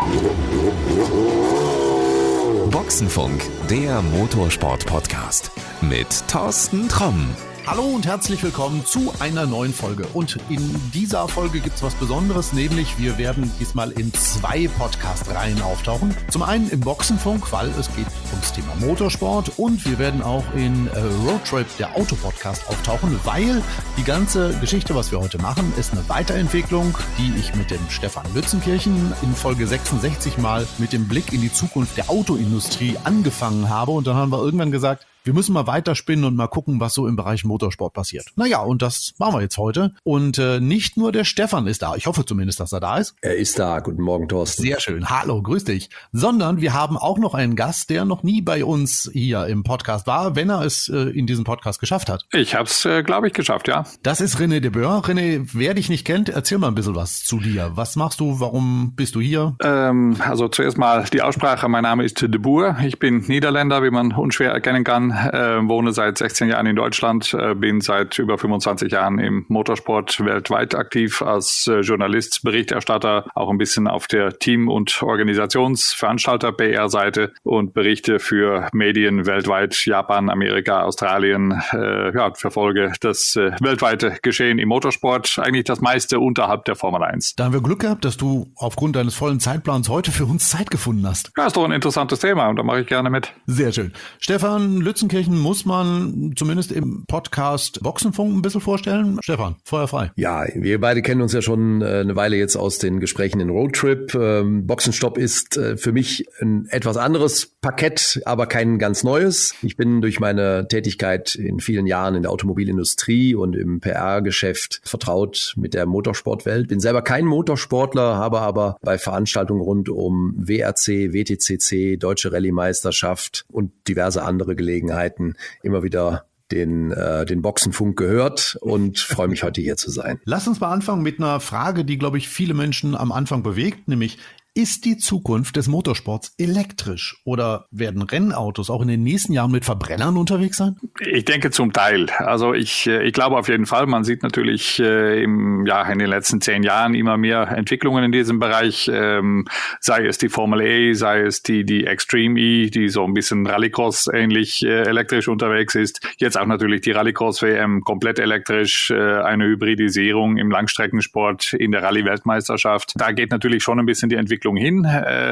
Boxenfunk, der Motorsport-Podcast mit Thorsten Tromm. Hallo und herzlich willkommen zu einer neuen Folge. Und in dieser Folge gibt es was Besonderes, nämlich wir werden diesmal in 2 Podcast-Reihen auftauchen. Zum einen im Boxenfunk, weil es geht ums Thema Motorsport, und wir werden auch in Roadtrip, der Autopodcast, auftauchen, weil die ganze Geschichte, was wir heute machen, ist eine Weiterentwicklung, die ich mit dem Stefan Lützenkirchen in Folge 66 mal mit dem Blick in die Zukunft der Autoindustrie angefangen habe. Und dann haben wir irgendwann gesagt, wir müssen mal weiterspinnen und mal gucken, was so im Bereich Motorsport passiert. Naja, und das machen wir jetzt heute. Und nicht nur der Stefan ist da. Ich hoffe zumindest, dass er da ist. Er ist da. Guten Morgen, Thorsten. Sehr schön. Hallo, grüß dich. Sondern wir haben auch noch einen Gast, der noch nie bei uns hier im Podcast war, wenn er es in diesem Podcast geschafft hat. Ich habe es, glaube ich, geschafft, ja. Das ist René de Boer. René, wer dich nicht kennt, erzähl mal ein bisschen was zu dir. Was machst du? Warum bist du hier? Also zuerst mal die Aussprache. Mein Name ist de Boer. Ich bin Niederländer, wie man unschwer erkennen kann. Wohne seit 16 Jahren in Deutschland, bin seit über 25 Jahren im Motorsport weltweit aktiv als Journalist, Berichterstatter, auch ein bisschen auf der Team- und Organisationsveranstalter-PR-Seite und berichte für Medien weltweit, Japan, Amerika, Australien, verfolge das weltweite Geschehen im Motorsport, eigentlich das meiste unterhalb der Formel 1. Da haben wir Glück gehabt, dass du aufgrund deines vollen Zeitplans heute für uns Zeit gefunden hast. Ja, ist doch ein interessantes Thema und da mache ich gerne mit. Sehr schön. Stefan Lützenkirchen muss man zumindest im Podcast Boxenfunk ein bisschen vorstellen. Stefan, Feuer frei. Ja, wir beide kennen uns ja schon eine Weile jetzt aus den Gesprächen in Roadtrip. Boxenstopp ist für mich ein etwas anderes Parkett, aber kein ganz neues. Ich bin durch meine Tätigkeit in vielen Jahren in der Automobilindustrie und im PR-Geschäft vertraut mit der Motorsportwelt. Bin selber kein Motorsportler, habe aber bei Veranstaltungen rund um WRC, WTCC, Deutsche Rallye-Meisterschaft und diverse andere Gelegenheiten immer wieder den Boxenfunk gehört und freue mich, heute hier zu sein. Lass uns mal anfangen mit einer Frage, die, glaube ich, viele Menschen am Anfang bewegt, nämlich: Ist die Zukunft des Motorsports elektrisch oder werden Rennautos auch in den nächsten Jahren mit Verbrennern unterwegs sein? Ich denke zum Teil. Also ich glaube auf jeden Fall, man sieht natürlich in den letzten 10 Jahren immer mehr Entwicklungen in diesem Bereich, sei es die Formel E, sei es die Extreme E, die so ein bisschen Rallycross ähnlich elektrisch unterwegs ist. Jetzt auch natürlich die Rallycross WM komplett elektrisch, eine Hybridisierung im Langstreckensport in der Rallye-Weltmeisterschaft. Da geht natürlich schon ein bisschen die Entwicklung hin.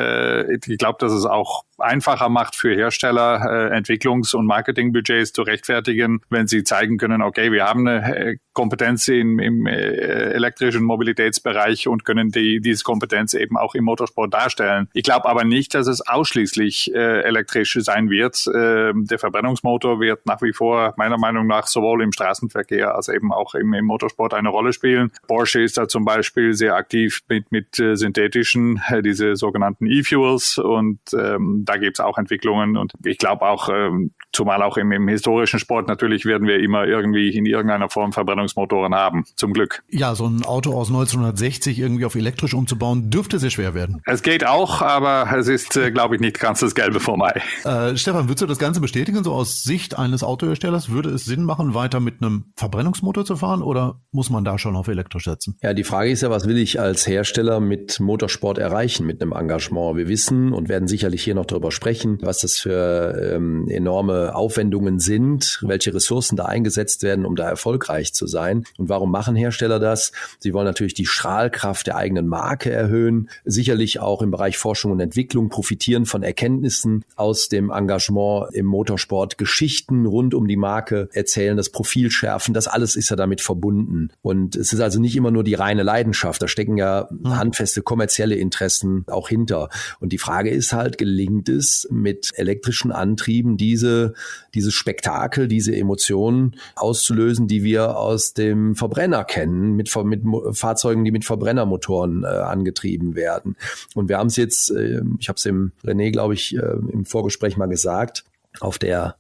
Ich glaube, dass es auch einfacher macht für Hersteller, Entwicklungs- und Marketingbudgets zu rechtfertigen, wenn sie zeigen können, okay, wir haben eine Kompetenz im elektrischen Mobilitätsbereich und können diese Kompetenz eben auch im Motorsport darstellen. Ich glaube aber nicht, dass es ausschließlich elektrisch sein wird. Der Verbrennungsmotor wird nach wie vor meiner Meinung nach sowohl im Straßenverkehr als eben auch im Motorsport eine Rolle spielen. Porsche ist da zum Beispiel sehr aktiv mit synthetischen, diese sogenannten E-Fuels, und da gibt es auch Entwicklungen, und ich glaube auch, zumal auch im historischen Sport natürlich werden wir immer irgendwie in irgendeiner Form Verbrennungsmotoren haben, zum Glück. Ja, so ein Auto aus 1960 irgendwie auf elektrisch umzubauen, dürfte sehr schwer werden. Es geht auch, aber es ist, glaube ich, nicht ganz das Gelbe vom Ei. Stefan, würdest du das Ganze bestätigen, so aus Sicht eines Autoherstellers? Würde es Sinn machen, weiter mit einem Verbrennungsmotor zu fahren, oder muss man da schon auf elektrisch setzen? Ja, die Frage ist ja, was will ich als Hersteller mit Motorsport erreichen, mit einem Engagement? Wir wissen und werden sicherlich hier noch darüber sprechen, was das für enorme Aufwendungen sind, welche Ressourcen da eingesetzt werden, um da erfolgreich zu sein. Und warum machen Hersteller das? Sie wollen natürlich die Strahlkraft der eigenen Marke erhöhen, sicherlich auch im Bereich Forschung und Entwicklung profitieren von Erkenntnissen aus dem Engagement im Motorsport, Geschichten rund um die Marke erzählen, das Profil schärfen, das alles ist ja damit verbunden. Und es ist also nicht immer nur die reine Leidenschaft, da stecken ja handfeste kommerzielle Interessen auch hinter. Und die Frage ist halt, gelingt es mit elektrischen Antrieben dieses Spektakel, diese Emotionen auszulösen, die wir aus dem Verbrenner kennen, mit Fahrzeugen, die mit Verbrennermotoren angetrieben werden. Und wir haben es jetzt, ich habe es dem René, glaube ich, im Vorgespräch mal gesagt, auf der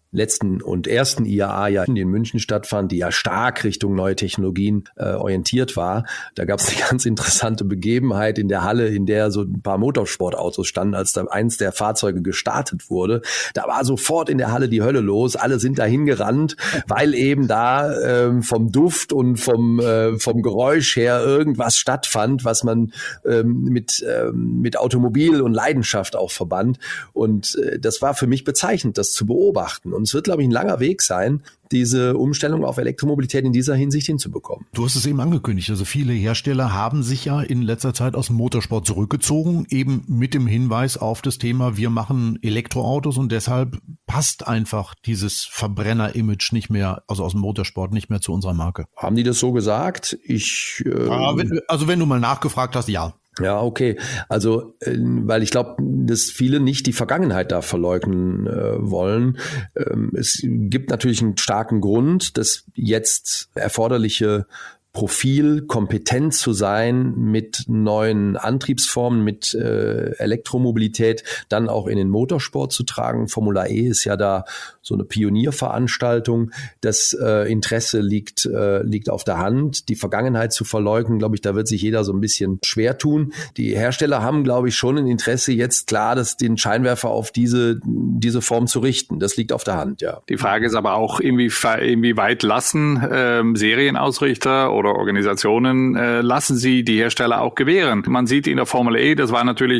letzten und ersten IAA ja in München stattfand, die ja stark Richtung neue Technologien orientiert war. Da gab es eine ganz interessante Begebenheit in der Halle, in der so ein paar Motorsportautos standen, als da eins der Fahrzeuge gestartet wurde. Da war sofort in der Halle die Hölle los. Alle sind dahin gerannt, weil eben da vom Duft und vom Geräusch her irgendwas stattfand, was man mit Automobil und Leidenschaft auch verband. Und das war für mich bezeichnend, das zu beobachten. Und es wird, glaube ich, ein langer Weg sein, diese Umstellung auf Elektromobilität in dieser Hinsicht hinzubekommen. Du hast es eben angekündigt. Also viele Hersteller haben sich ja in letzter Zeit aus dem Motorsport zurückgezogen, eben mit dem Hinweis auf das Thema, wir machen Elektroautos und deshalb passt einfach dieses Verbrenner-Image nicht mehr, also aus dem Motorsport nicht mehr zu unserer Marke. Haben die das so gesagt? Wenn du mal nachgefragt hast, ja. Ja, okay. Also, weil ich glaube, dass viele nicht die Vergangenheit da verleugnen wollen. Es gibt natürlich einen starken Grund, dass jetzt erforderliche Profil, kompetent zu sein mit neuen Antriebsformen, mit Elektromobilität, dann auch in den Motorsport zu tragen. Formula E ist ja da so eine Pionierveranstaltung. Das Interesse liegt auf der Hand. Die Vergangenheit zu verleugnen, glaube ich, da wird sich jeder so ein bisschen schwer tun. Die Hersteller haben, glaube ich, schon ein Interesse, jetzt klar, den Scheinwerfer auf diese Form zu richten. Das liegt auf der Hand, ja. Die Frage ist aber auch, inwieweit lassen Serienausrichter oder Organisationen lassen sie die Hersteller auch gewähren. Man sieht in der Formel E, das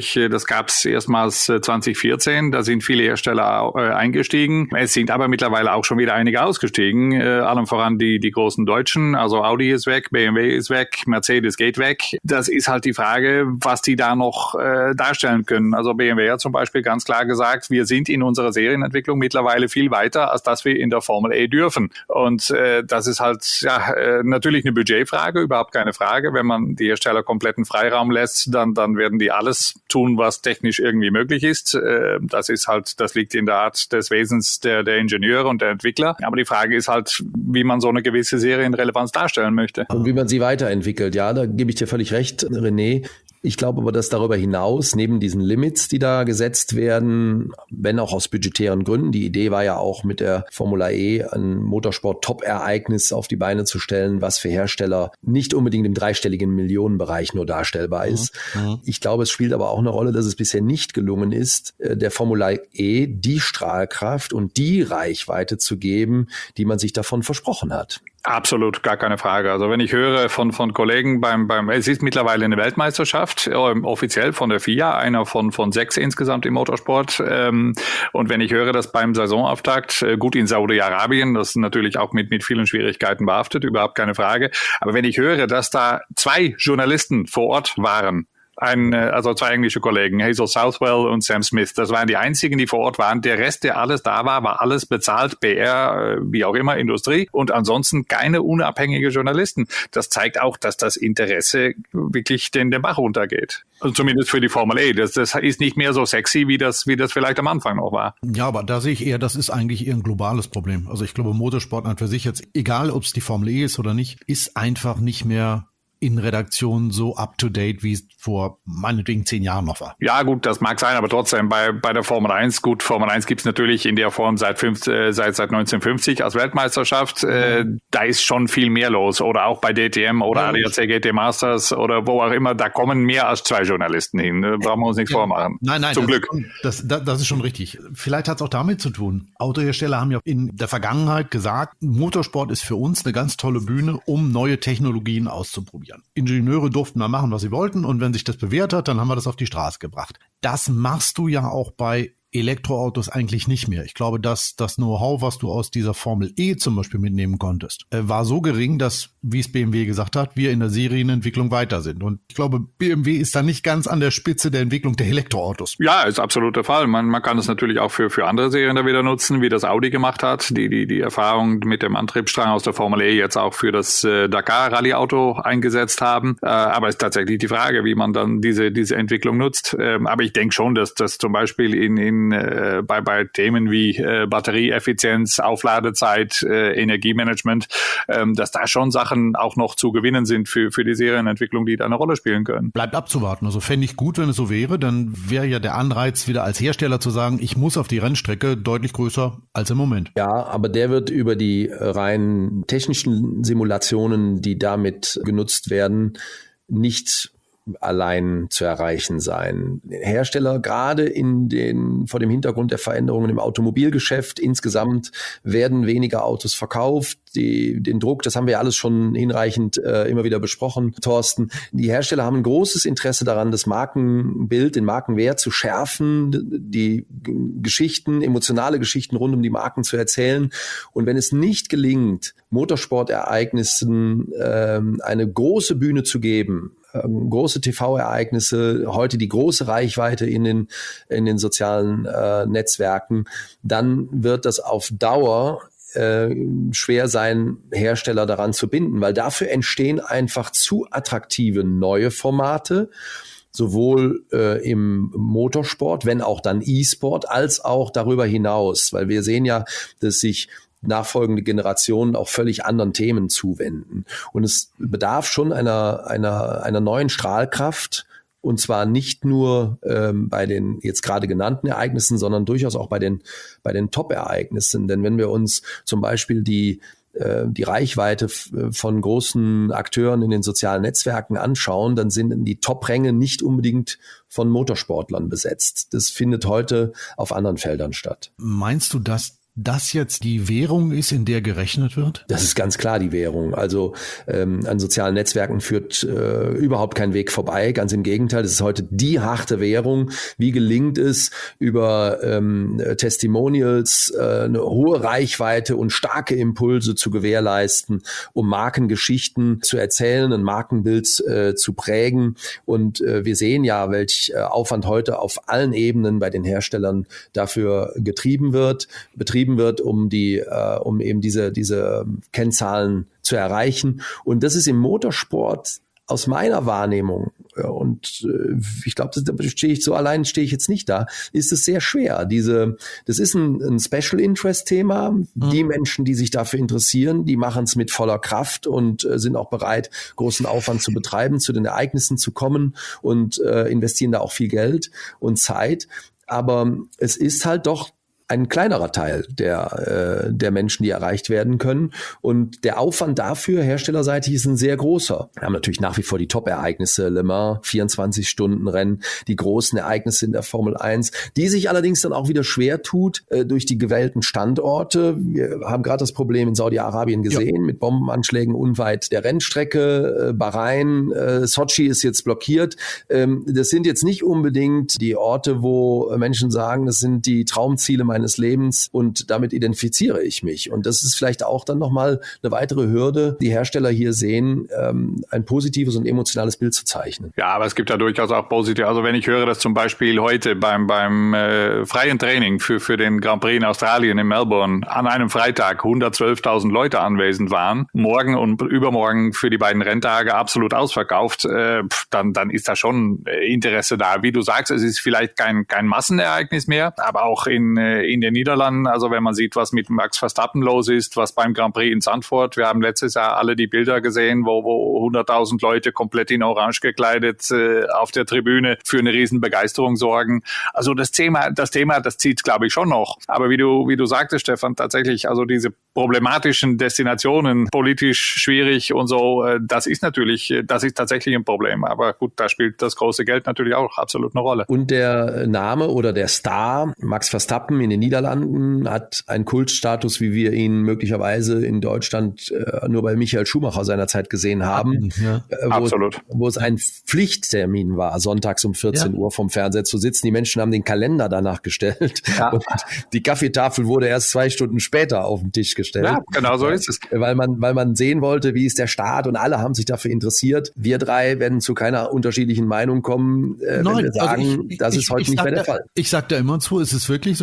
gab es erstmals 2014, da sind viele Hersteller eingestiegen. Es sind aber mittlerweile auch schon wieder einige ausgestiegen, allem voran die großen Deutschen, also Audi ist weg, BMW ist weg, Mercedes geht weg. Das ist halt die Frage, was die da noch darstellen können. Also BMW hat zum Beispiel ganz klar gesagt, wir sind in unserer Serienentwicklung mittlerweile viel weiter, als dass wir in der Formel E dürfen. Und das ist halt natürlich eine Budgetfrage, überhaupt keine Frage. Wenn man die Hersteller kompletten Freiraum lässt, dann werden die alles tun, was technisch irgendwie möglich ist. Das liegt in der Art des Wesens der Ingenieure und der Entwickler. Aber die Frage ist halt, wie man so eine gewisse Serienrelevanz darstellen möchte. Und wie man sie weiterentwickelt. Ja, da gebe ich dir völlig recht, René. Ich glaube aber, dass darüber hinaus, neben diesen Limits, die da gesetzt werden, wenn auch aus budgetären Gründen, die Idee war ja auch mit der Formula E ein Motorsport-Top-Ereignis auf die Beine zu stellen, was für Hersteller nicht unbedingt im dreistelligen Millionenbereich nur darstellbar ist. Mhm. Ich glaube, es spielt aber auch eine Rolle, dass es bisher nicht gelungen ist, der Formula E die Strahlkraft und die Reichweite zu geben, die man sich davon versprochen hat. Absolut, gar keine Frage. Also wenn ich höre von Kollegen es ist mittlerweile eine Weltmeisterschaft, offiziell von der FIA, einer von 6 insgesamt im Motorsport. Und wenn ich höre, dass beim Saisonauftakt, gut in Saudi-Arabien, das ist natürlich auch mit vielen Schwierigkeiten behaftet, überhaupt keine Frage. Aber wenn ich höre, dass da 2 Journalisten vor Ort waren, also 2 englische Kollegen, Hazel Southwell und Sam Smith. Das waren die einzigen, die vor Ort waren. Der Rest, der alles da war alles bezahlt, PR, wie auch immer, Industrie und ansonsten keine unabhängige Journalisten. Das zeigt auch, dass das Interesse wirklich den Bach runtergeht. Also zumindest für die Formel E. Das ist nicht mehr so sexy, wie das vielleicht am Anfang noch war. Ja, aber da sehe ich eher, das ist eigentlich eher ein globales Problem. Also ich glaube, Motorsport an für sich jetzt, egal ob es die Formel E ist oder nicht, ist einfach nicht mehr in Redaktion so up-to-date, wie es vor meinetwegen 10 Jahren noch war. Ja gut, das mag sein, aber trotzdem bei der Formel 1, gut, Formel 1 gibt's natürlich in der Form seit 1950 als Weltmeisterschaft. Da ist schon viel mehr los. Oder auch bei DTM oder ADAC GT Masters oder wo auch immer, da kommen mehr als 2 Journalisten hin. Da brauchen wir uns nichts vormachen. Nein, zum Glück. Das ist schon richtig. Vielleicht hat es auch damit zu tun. Autohersteller haben ja in der Vergangenheit gesagt, Motorsport ist für uns eine ganz tolle Bühne, um neue Technologien auszuprobieren. Ingenieure durften mal machen, was sie wollten und wenn sich das bewährt hat, dann haben wir das auf die Straße gebracht. Das machst du ja auch bei Elektroautos eigentlich nicht mehr. Ich glaube, dass das Know-how, was du aus dieser Formel E zum Beispiel mitnehmen konntest, war so gering, dass, wie es BMW gesagt hat, wir in der Serienentwicklung weiter sind. Und ich glaube, BMW ist da nicht ganz an der Spitze der Entwicklung der Elektroautos. Ja, ist absolut der Fall. Man kann es natürlich auch für andere Serien da wieder nutzen, wie das Audi gemacht hat, die Erfahrung mit dem Antriebsstrang aus der Formel E jetzt auch für das Dakar-Rallye-Auto eingesetzt haben. Aber es ist tatsächlich die Frage, wie man dann diese Entwicklung nutzt. Aber ich denke schon, dass das zum Beispiel in bei Themen wie Batterieeffizienz, Aufladezeit, Energiemanagement, dass da schon Sachen auch noch zu gewinnen sind für die Serienentwicklung, die da eine Rolle spielen können. Bleibt abzuwarten. Also fände ich gut, wenn es so wäre, dann wäre ja der Anreiz wieder als Hersteller zu sagen, ich muss auf die Rennstrecke deutlich größer als im Moment. Ja, aber der wird über die rein technischen Simulationen, die damit genutzt werden, nicht allein zu erreichen sein. Hersteller, gerade vor dem Hintergrund der Veränderungen im Automobilgeschäft insgesamt, werden weniger Autos verkauft. Den Druck, das haben wir alles schon hinreichend immer wieder besprochen, Thorsten. Die Hersteller haben ein großes Interesse daran, das Markenbild, den Markenwert zu schärfen, die Geschichten, emotionale Geschichten rund um die Marken zu erzählen. Und wenn es nicht gelingt, Motorsportereignissen eine große Bühne zu geben, große TV-Ereignisse, heute die große Reichweite in den sozialen Netzwerken, dann wird das auf Dauer schwer sein, Hersteller daran zu binden, weil dafür entstehen einfach zu attraktive neue Formate, sowohl im Motorsport, wenn auch dann E-Sport, als auch darüber hinaus, weil wir sehen ja, dass sich nachfolgende Generationen auch völlig anderen Themen zuwenden. Und es bedarf schon einer neuen Strahlkraft, und zwar nicht nur bei den jetzt gerade genannten Ereignissen, sondern durchaus auch bei den Top-Ereignissen. Denn wenn wir uns zum Beispiel die Reichweite von großen Akteuren in den sozialen Netzwerken anschauen, dann sind die Top-Ränge nicht unbedingt von Motorsportlern besetzt. Das findet heute auf anderen Feldern statt. Meinst du, dass das jetzt die Währung ist, in der gerechnet wird? Das ist ganz klar die Währung. Also an sozialen Netzwerken führt überhaupt kein Weg vorbei. Ganz im Gegenteil, das ist heute die harte Währung. Wie gelingt es, über Testimonials eine hohe Reichweite und starke Impulse zu gewährleisten, um Markengeschichten zu erzählen, ein Markenbild zu prägen. Und wir sehen ja, welch Aufwand heute auf allen Ebenen bei den Herstellern dafür betrieben wird, um eben diese Kennzahlen zu erreichen. Und das ist im Motorsport aus meiner Wahrnehmung, und ich glaube, stehe ich jetzt nicht da, ist es sehr schwer. Das ist ein Special Interest Thema. Die Menschen, die sich dafür interessieren, die machen es mit voller Kraft und sind auch bereit, großen Aufwand zu betreiben, zu den Ereignissen zu kommen und investieren da auch viel Geld und Zeit. Aber es ist halt doch ein kleinerer Teil der Menschen, die erreicht werden können. Und der Aufwand dafür, herstellerseitig, ist ein sehr großer. Wir haben natürlich nach wie vor die Top-Ereignisse, Le Mans, 24-Stunden-Rennen, die großen Ereignisse in der Formel 1, die sich allerdings dann auch wieder schwer tut durch die gewählten Standorte. Wir haben gerade das Problem in Saudi-Arabien gesehen, mit Bombenanschlägen unweit der Rennstrecke, Bahrain, Sochi ist jetzt blockiert. Das sind jetzt nicht unbedingt die Orte, wo Menschen sagen, das sind die Traumziele meines Lebens und damit identifiziere ich mich. Und das ist vielleicht auch dann nochmal eine weitere Hürde, die Hersteller hier sehen, ein positives und emotionales Bild zu zeichnen. Ja, aber es gibt ja durchaus auch positiv. Also wenn ich höre, dass zum Beispiel heute beim freien Training für den Grand Prix in Australien in Melbourne an einem Freitag 112.000 Leute anwesend waren, morgen und übermorgen für die beiden Renntage absolut ausverkauft, dann ist da schon Interesse da. Wie du sagst, es ist vielleicht kein Massenereignis mehr, aber auch in den Niederlanden, also wenn man sieht, was mit Max Verstappen los ist, was beim Grand Prix in Zandvoort, wir haben letztes Jahr alle die Bilder gesehen, wo 100.000 Leute komplett in Orange gekleidet auf der Tribüne für eine riesen Begeisterung sorgen. Also das Thema, das zieht, glaube ich, schon noch. Aber wie du sagtest, Stefan, tatsächlich, also diese problematischen Destinationen, politisch schwierig und so, das ist tatsächlich ein Problem. Aber gut, da spielt das große Geld natürlich auch absolut eine Rolle. Und der Name oder der Star, Max Verstappen in den Niederlanden, hat einen Kultstatus, wie wir ihn möglicherweise in Deutschland nur bei Michael Schumacher seinerzeit gesehen haben. Ja, absolut. Wo es ein Pflichttermin war, sonntags um 14 Uhr vom Fernseher zu sitzen. Die Menschen haben den Kalender danach gestellt. Ja. Und die Kaffeetafel wurde erst 2 Stunden später auf den Tisch gestellt. Ja, genau so ist es. Weil man sehen wollte, wie ist der Start, und alle haben sich dafür interessiert. Wir drei werden zu keiner unterschiedlichen Meinung kommen, wenn wir sagen, das ist heute nicht mehr der Fall. Ich sage da immer zu, es ist wirklich so gewesen, als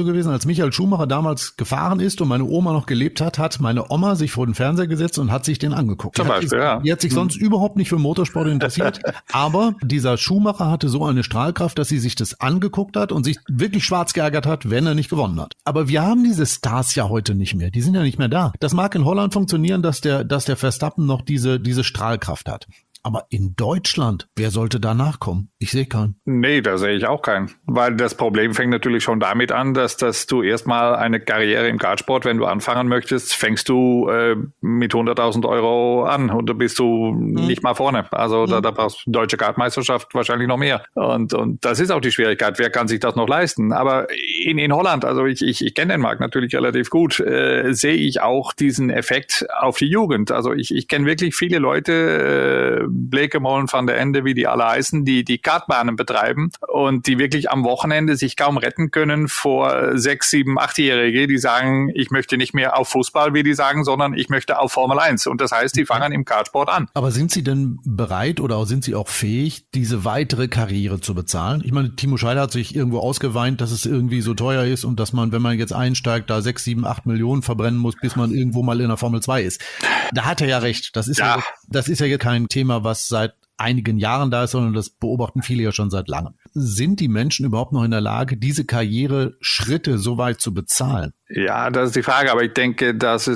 als Michael Schumacher damals gefahren ist und meine Oma noch gelebt hat, hat meine Oma sich vor den Fernseher gesetzt und hat sich den angeguckt. Zum Beispiel, ja. Die hat sich sonst überhaupt nicht für Motorsport interessiert, aber dieser Schumacher hatte so eine Strahlkraft, dass sie sich das angeguckt hat und sich wirklich schwarz geärgert hat, wenn er nicht gewonnen hat. Aber wir haben diese Stars ja heute nicht mehr. Die sind ja nicht mehr da. Das mag in Holland funktionieren, dass der Verstappen noch diese Strahlkraft hat. Aber in Deutschland, wer sollte da nachkommen? Ich sehe keinen. Nee, da sehe ich auch keinen. Weil das Problem fängt natürlich schon damit an, dass du erstmal eine Karriere im Kartsport, wenn du anfangen möchtest, fängst du mit 100.000 Euro an und da bist du nicht mal vorne. Also da brauchst du deutsche Kartmeisterschaft wahrscheinlich noch mehr. Und das ist auch die Schwierigkeit. Wer kann sich das noch leisten? Aber in Holland, also ich kenne den Markt natürlich relativ gut, sehe ich auch diesen Effekt auf die Jugend. Also ich kenne wirklich viele Leute, Blekemolen, Van der Ende, wie die alle heißen, die Kartbahnen betreiben und die wirklich am Wochenende sich kaum retten können vor 6, 7, 8-Jährige, die sagen, ich möchte nicht mehr auf Fußball, wie die sagen, sondern ich möchte auf Formel 1. Und das heißt, die fangen im Kartsport an. Aber sind Sie denn bereit oder sind Sie auch fähig, diese weitere Karriere zu bezahlen? Ich meine, Timo Scheider hat sich irgendwo ausgeweint, dass es irgendwie so teuer ist und dass man, wenn man jetzt einsteigt, da 6, 7, 8 Millionen verbrennen muss, bis man irgendwo mal in der Formel 2 ist. Da hat er ja recht. Das ist ja jetzt kein Thema, was seit einigen Jahren da ist, sondern das beobachten viele ja schon seit langem. Sind die Menschen überhaupt noch in der Lage, diese Karriereschritte so weit zu bezahlen? Ja, das ist die Frage, aber ich denke, dass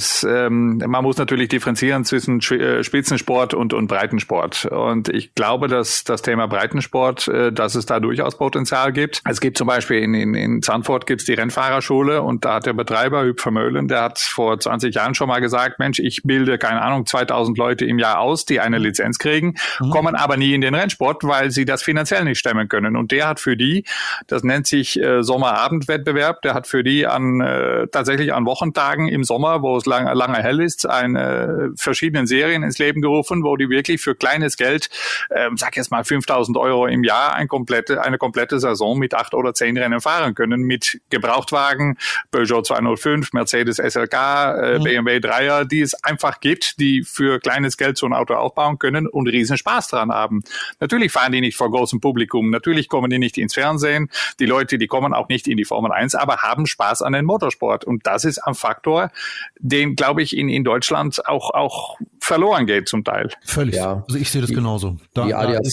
man muss natürlich differenzieren zwischen Spitzensport und Breitensport. Und ich glaube, dass das Thema Breitensport, dass es da durchaus Potenzial gibt. Es gibt zum Beispiel in Zandvoort gibt's die Rennfahrerschule und da hat der Betreiber Huub Vermeulen, der hat vor 20 Jahren schon mal gesagt, Mensch, ich bilde, keine Ahnung, 2000 Leute im Jahr aus, die eine Lizenz kriegen, kommen aber nie in den Rennsport, weil sie das finanziell nicht stemmen können. Und der hat für die, das nennt sich Sommerabendwettbewerb, der hat für die tatsächlich an Wochentagen im Sommer, wo es lange hell ist, verschiedenen Serien ins Leben gerufen, wo die wirklich für kleines Geld, sag jetzt mal 5.000 Euro im Jahr, eine komplette Saison mit 8 oder 10 Rennen fahren können, mit Gebrauchtwagen, Peugeot 205, Mercedes SLK, BMW 3er, die es einfach gibt, die für kleines Geld so ein Auto aufbauen können und riesen Spaß dran haben. Natürlich fahren die nicht vor großem Publikum, natürlich kommen die nicht ins Fernsehen, die Leute, die kommen auch nicht in die Formel 1, aber haben Spaß an den Motorsport. Und das ist ein Faktor, den, glaube ich, in Deutschland auch verloren geht zum Teil. Völlig. Ja. Also ich sehe das genauso. Die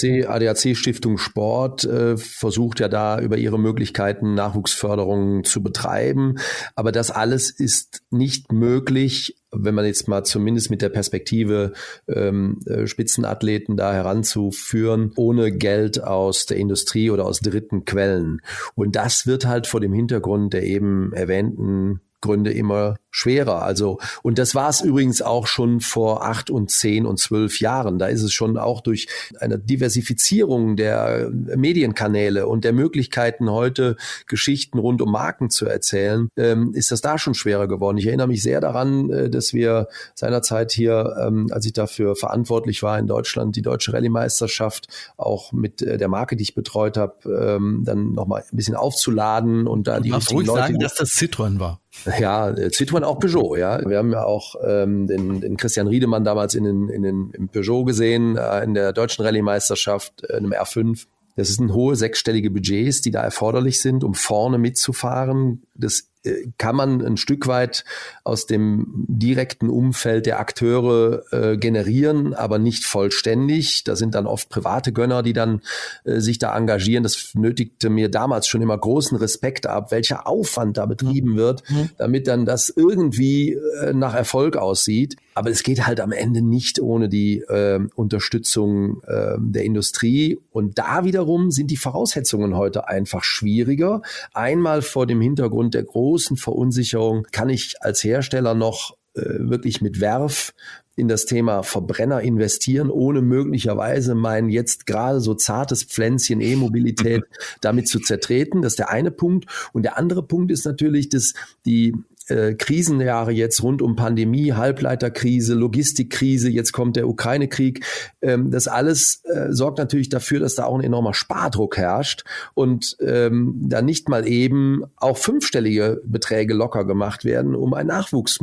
ADAC Stiftung Sport versucht ja da über ihre Möglichkeiten Nachwuchsförderung zu betreiben. Aber das alles ist nicht möglich, wenn man jetzt mal zumindest mit der Perspektive Spitzenathleten da heranzuführen, ohne Geld aus der Industrie oder aus dritten Quellen. Und das wird halt vor dem Hintergrund der eben erwähnten Gründe immer schwerer. Also, und das war es übrigens auch schon vor 8 und 10 und 12 Jahren. Da ist es schon auch durch eine Diversifizierung der Medienkanäle und der Möglichkeiten, heute Geschichten rund um Marken zu erzählen, ist das da schon schwerer geworden. Ich erinnere mich sehr daran, dass wir seinerzeit hier, als ich dafür verantwortlich war in Deutschland, die Deutsche Rallye-Meisterschaft auch mit der Marke, die ich betreut habe, dann nochmal ein bisschen aufzuladen und da die richtigen Leute... sagen, dass das Citroën war. Ja, Citroën, auch Peugeot, ja. Wir haben ja auch den Christian Riedemann damals im Peugeot gesehen, in der deutschen Rallye-Meisterschaft, in einem R5. Das sind hohe 6-stellige Budgets, die da erforderlich sind, um vorne mitzufahren. Das kann man ein Stück weit aus dem direkten Umfeld der Akteure generieren, aber nicht vollständig. Da sind dann oft private Gönner, die dann sich da engagieren. Das nötigte mir damals schon immer großen Respekt ab, welcher Aufwand da betrieben wird, damit dann das irgendwie nach Erfolg aussieht. Aber es geht halt am Ende nicht ohne die Unterstützung der Industrie. Und da wiederum sind die Voraussetzungen heute einfach schwieriger. Einmal vor dem Hintergrund der großen Verunsicherung, kann ich als Hersteller noch wirklich mit Werf in das Thema Verbrenner investieren, ohne möglicherweise mein jetzt gerade so zartes Pflänzchen E-Mobilität damit zu zertreten. Das ist der eine Punkt. Und der andere Punkt ist natürlich, dass die Krisenjahre jetzt rund um Pandemie, Halbleiterkrise, Logistikkrise, jetzt kommt der Ukraine-Krieg. Das alles sorgt natürlich dafür, dass da auch ein enormer Spardruck herrscht und da nicht mal eben auch 5-stellige Beträge locker gemacht werden, um einen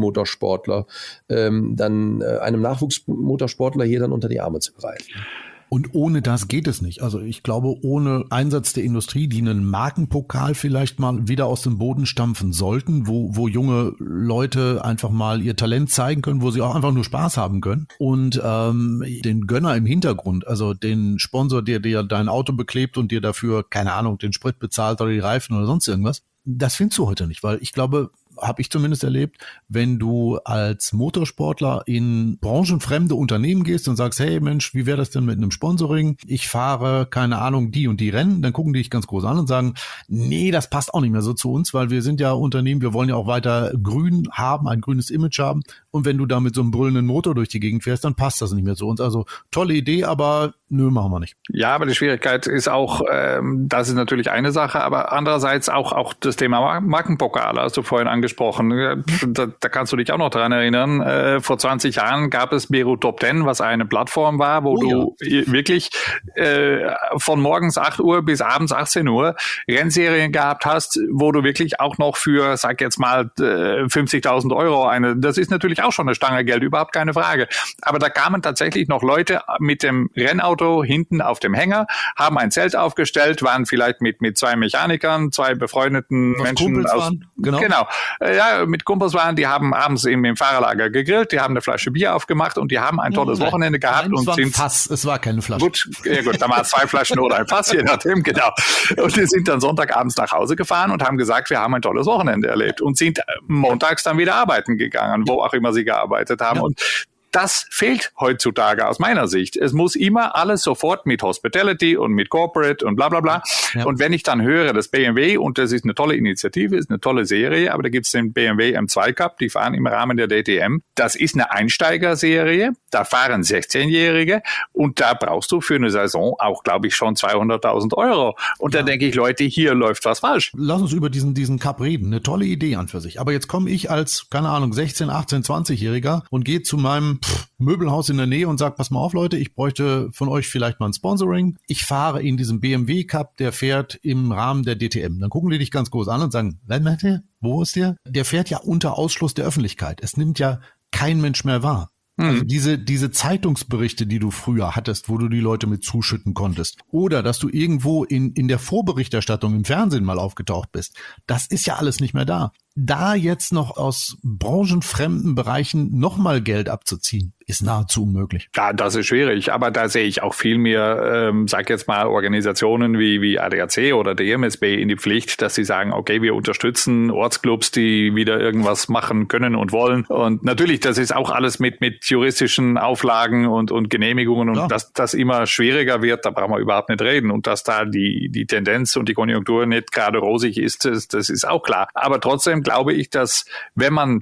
Nachwuchsmotorsportler einem Nachwuchsmotorsportler hier dann unter die Arme zu greifen. Und ohne das geht es nicht. Also ich glaube, ohne Einsatz der Industrie, die einen Markenpokal vielleicht mal wieder aus dem Boden stampfen sollten, wo junge Leute einfach mal ihr Talent zeigen können, wo sie auch einfach nur Spaß haben können. Und den Gönner im Hintergrund, also den Sponsor, der dir dein Auto beklebt und dir dafür, keine Ahnung, den Sprit bezahlt oder die Reifen oder sonst irgendwas, das findest du heute nicht, weil ich glaube, habe ich zumindest erlebt, wenn du als Motorsportler in branchenfremde Unternehmen gehst und sagst, hey Mensch, wie wäre das denn mit einem Sponsoring? Ich fahre, keine Ahnung, die und die Rennen, dann gucken die dich ganz groß an und sagen, nee, das passt auch nicht mehr so zu uns, weil wir sind ja Unternehmen, wir wollen ja auch weiter grün haben, ein grünes Image haben. Und wenn du da mit so einem brüllenden Motor durch die Gegend fährst, dann passt das nicht mehr zu uns. Also tolle Idee, aber nö, machen wir nicht. Ja, aber die Schwierigkeit ist auch, das ist natürlich eine Sache, aber andererseits auch das Thema Markenpokal, hast du vorhin angesprochen. Da kannst du dich auch noch dran erinnern. Vor 20 Jahren gab es Beirut Top 10, was eine Plattform war, wo du wirklich von morgens 8 Uhr bis abends 18 Uhr Rennserien gehabt hast, wo du wirklich auch noch für, sag jetzt mal, 50.000 Euro das ist natürlich auch schon eine Stange Geld, überhaupt keine Frage. Aber da kamen tatsächlich noch Leute mit dem Rennauto hinten auf dem Hänger, haben ein Zelt aufgestellt, waren vielleicht mit 2 Mechanikern, 2 befreundeten Menschen aus, genau, ja, mit Kumpels waren, die haben abends im Fahrerlager gegrillt, die haben eine Flasche Bier aufgemacht und die haben ein tolles Wochenende gehabt. Nein, und es war ein Fass, es war keine Flasche. Gut, da waren es 2 Flaschen oder ein Fass, je nachdem, genau. Und die sind dann Sonntagabends nach Hause gefahren und haben gesagt, wir haben ein tolles Wochenende erlebt und sind montags dann wieder arbeiten gegangen, wo auch immer sie gearbeitet haben. Ja. Und das fehlt heutzutage aus meiner Sicht. Es muss immer alles sofort mit Hospitality und mit Corporate und bla bla bla. Ja. Und wenn ich dann höre, dass BMW, und das ist eine tolle Initiative, ist eine tolle Serie, aber da gibt es den BMW M2 Cup, die fahren im Rahmen der DTM. Das ist eine Einsteigerserie, da fahren 16-Jährige und da brauchst du für eine Saison auch, glaube ich, schon 200.000 Euro. Und da denke ich, Leute, hier läuft was falsch. Lass uns über diesen Cup reden. Eine tolle Idee an für sich. Aber jetzt komme ich als, keine Ahnung, 16, 18, 20-Jähriger und gehe zu meinem Möbelhaus in der Nähe und sagt, pass mal auf, Leute, ich bräuchte von euch vielleicht mal ein Sponsoring. Ich fahre in diesem BMW Cup, der fährt im Rahmen der DTM. Dann gucken die dich ganz groß an und sagen, wann macht der? Wo ist der? Der fährt ja unter Ausschluss der Öffentlichkeit. Es nimmt ja kein Mensch mehr wahr. Also diese Zeitungsberichte, die du früher hattest, wo du die Leute mit zuschütten konntest, oder dass du irgendwo in der Vorberichterstattung im Fernsehen mal aufgetaucht bist, das ist ja alles nicht mehr da. Da jetzt noch aus branchenfremden Bereichen nochmal Geld abzuziehen, ist nahezu unmöglich. Ja, das ist schwierig, aber da sehe ich auch viel mehr, sag jetzt mal, Organisationen wie ADAC oder DMSB in die Pflicht, dass sie sagen, okay, wir unterstützen Ortsclubs, die wieder irgendwas machen können und wollen. Und natürlich, das ist auch alles mit juristischen Auflagen und Genehmigungen und dass das immer schwieriger wird, da brauchen wir überhaupt nicht reden. Und dass da die Tendenz und die Konjunktur nicht gerade rosig ist, das ist auch klar. Aber trotzdem glaube ich, dass wenn man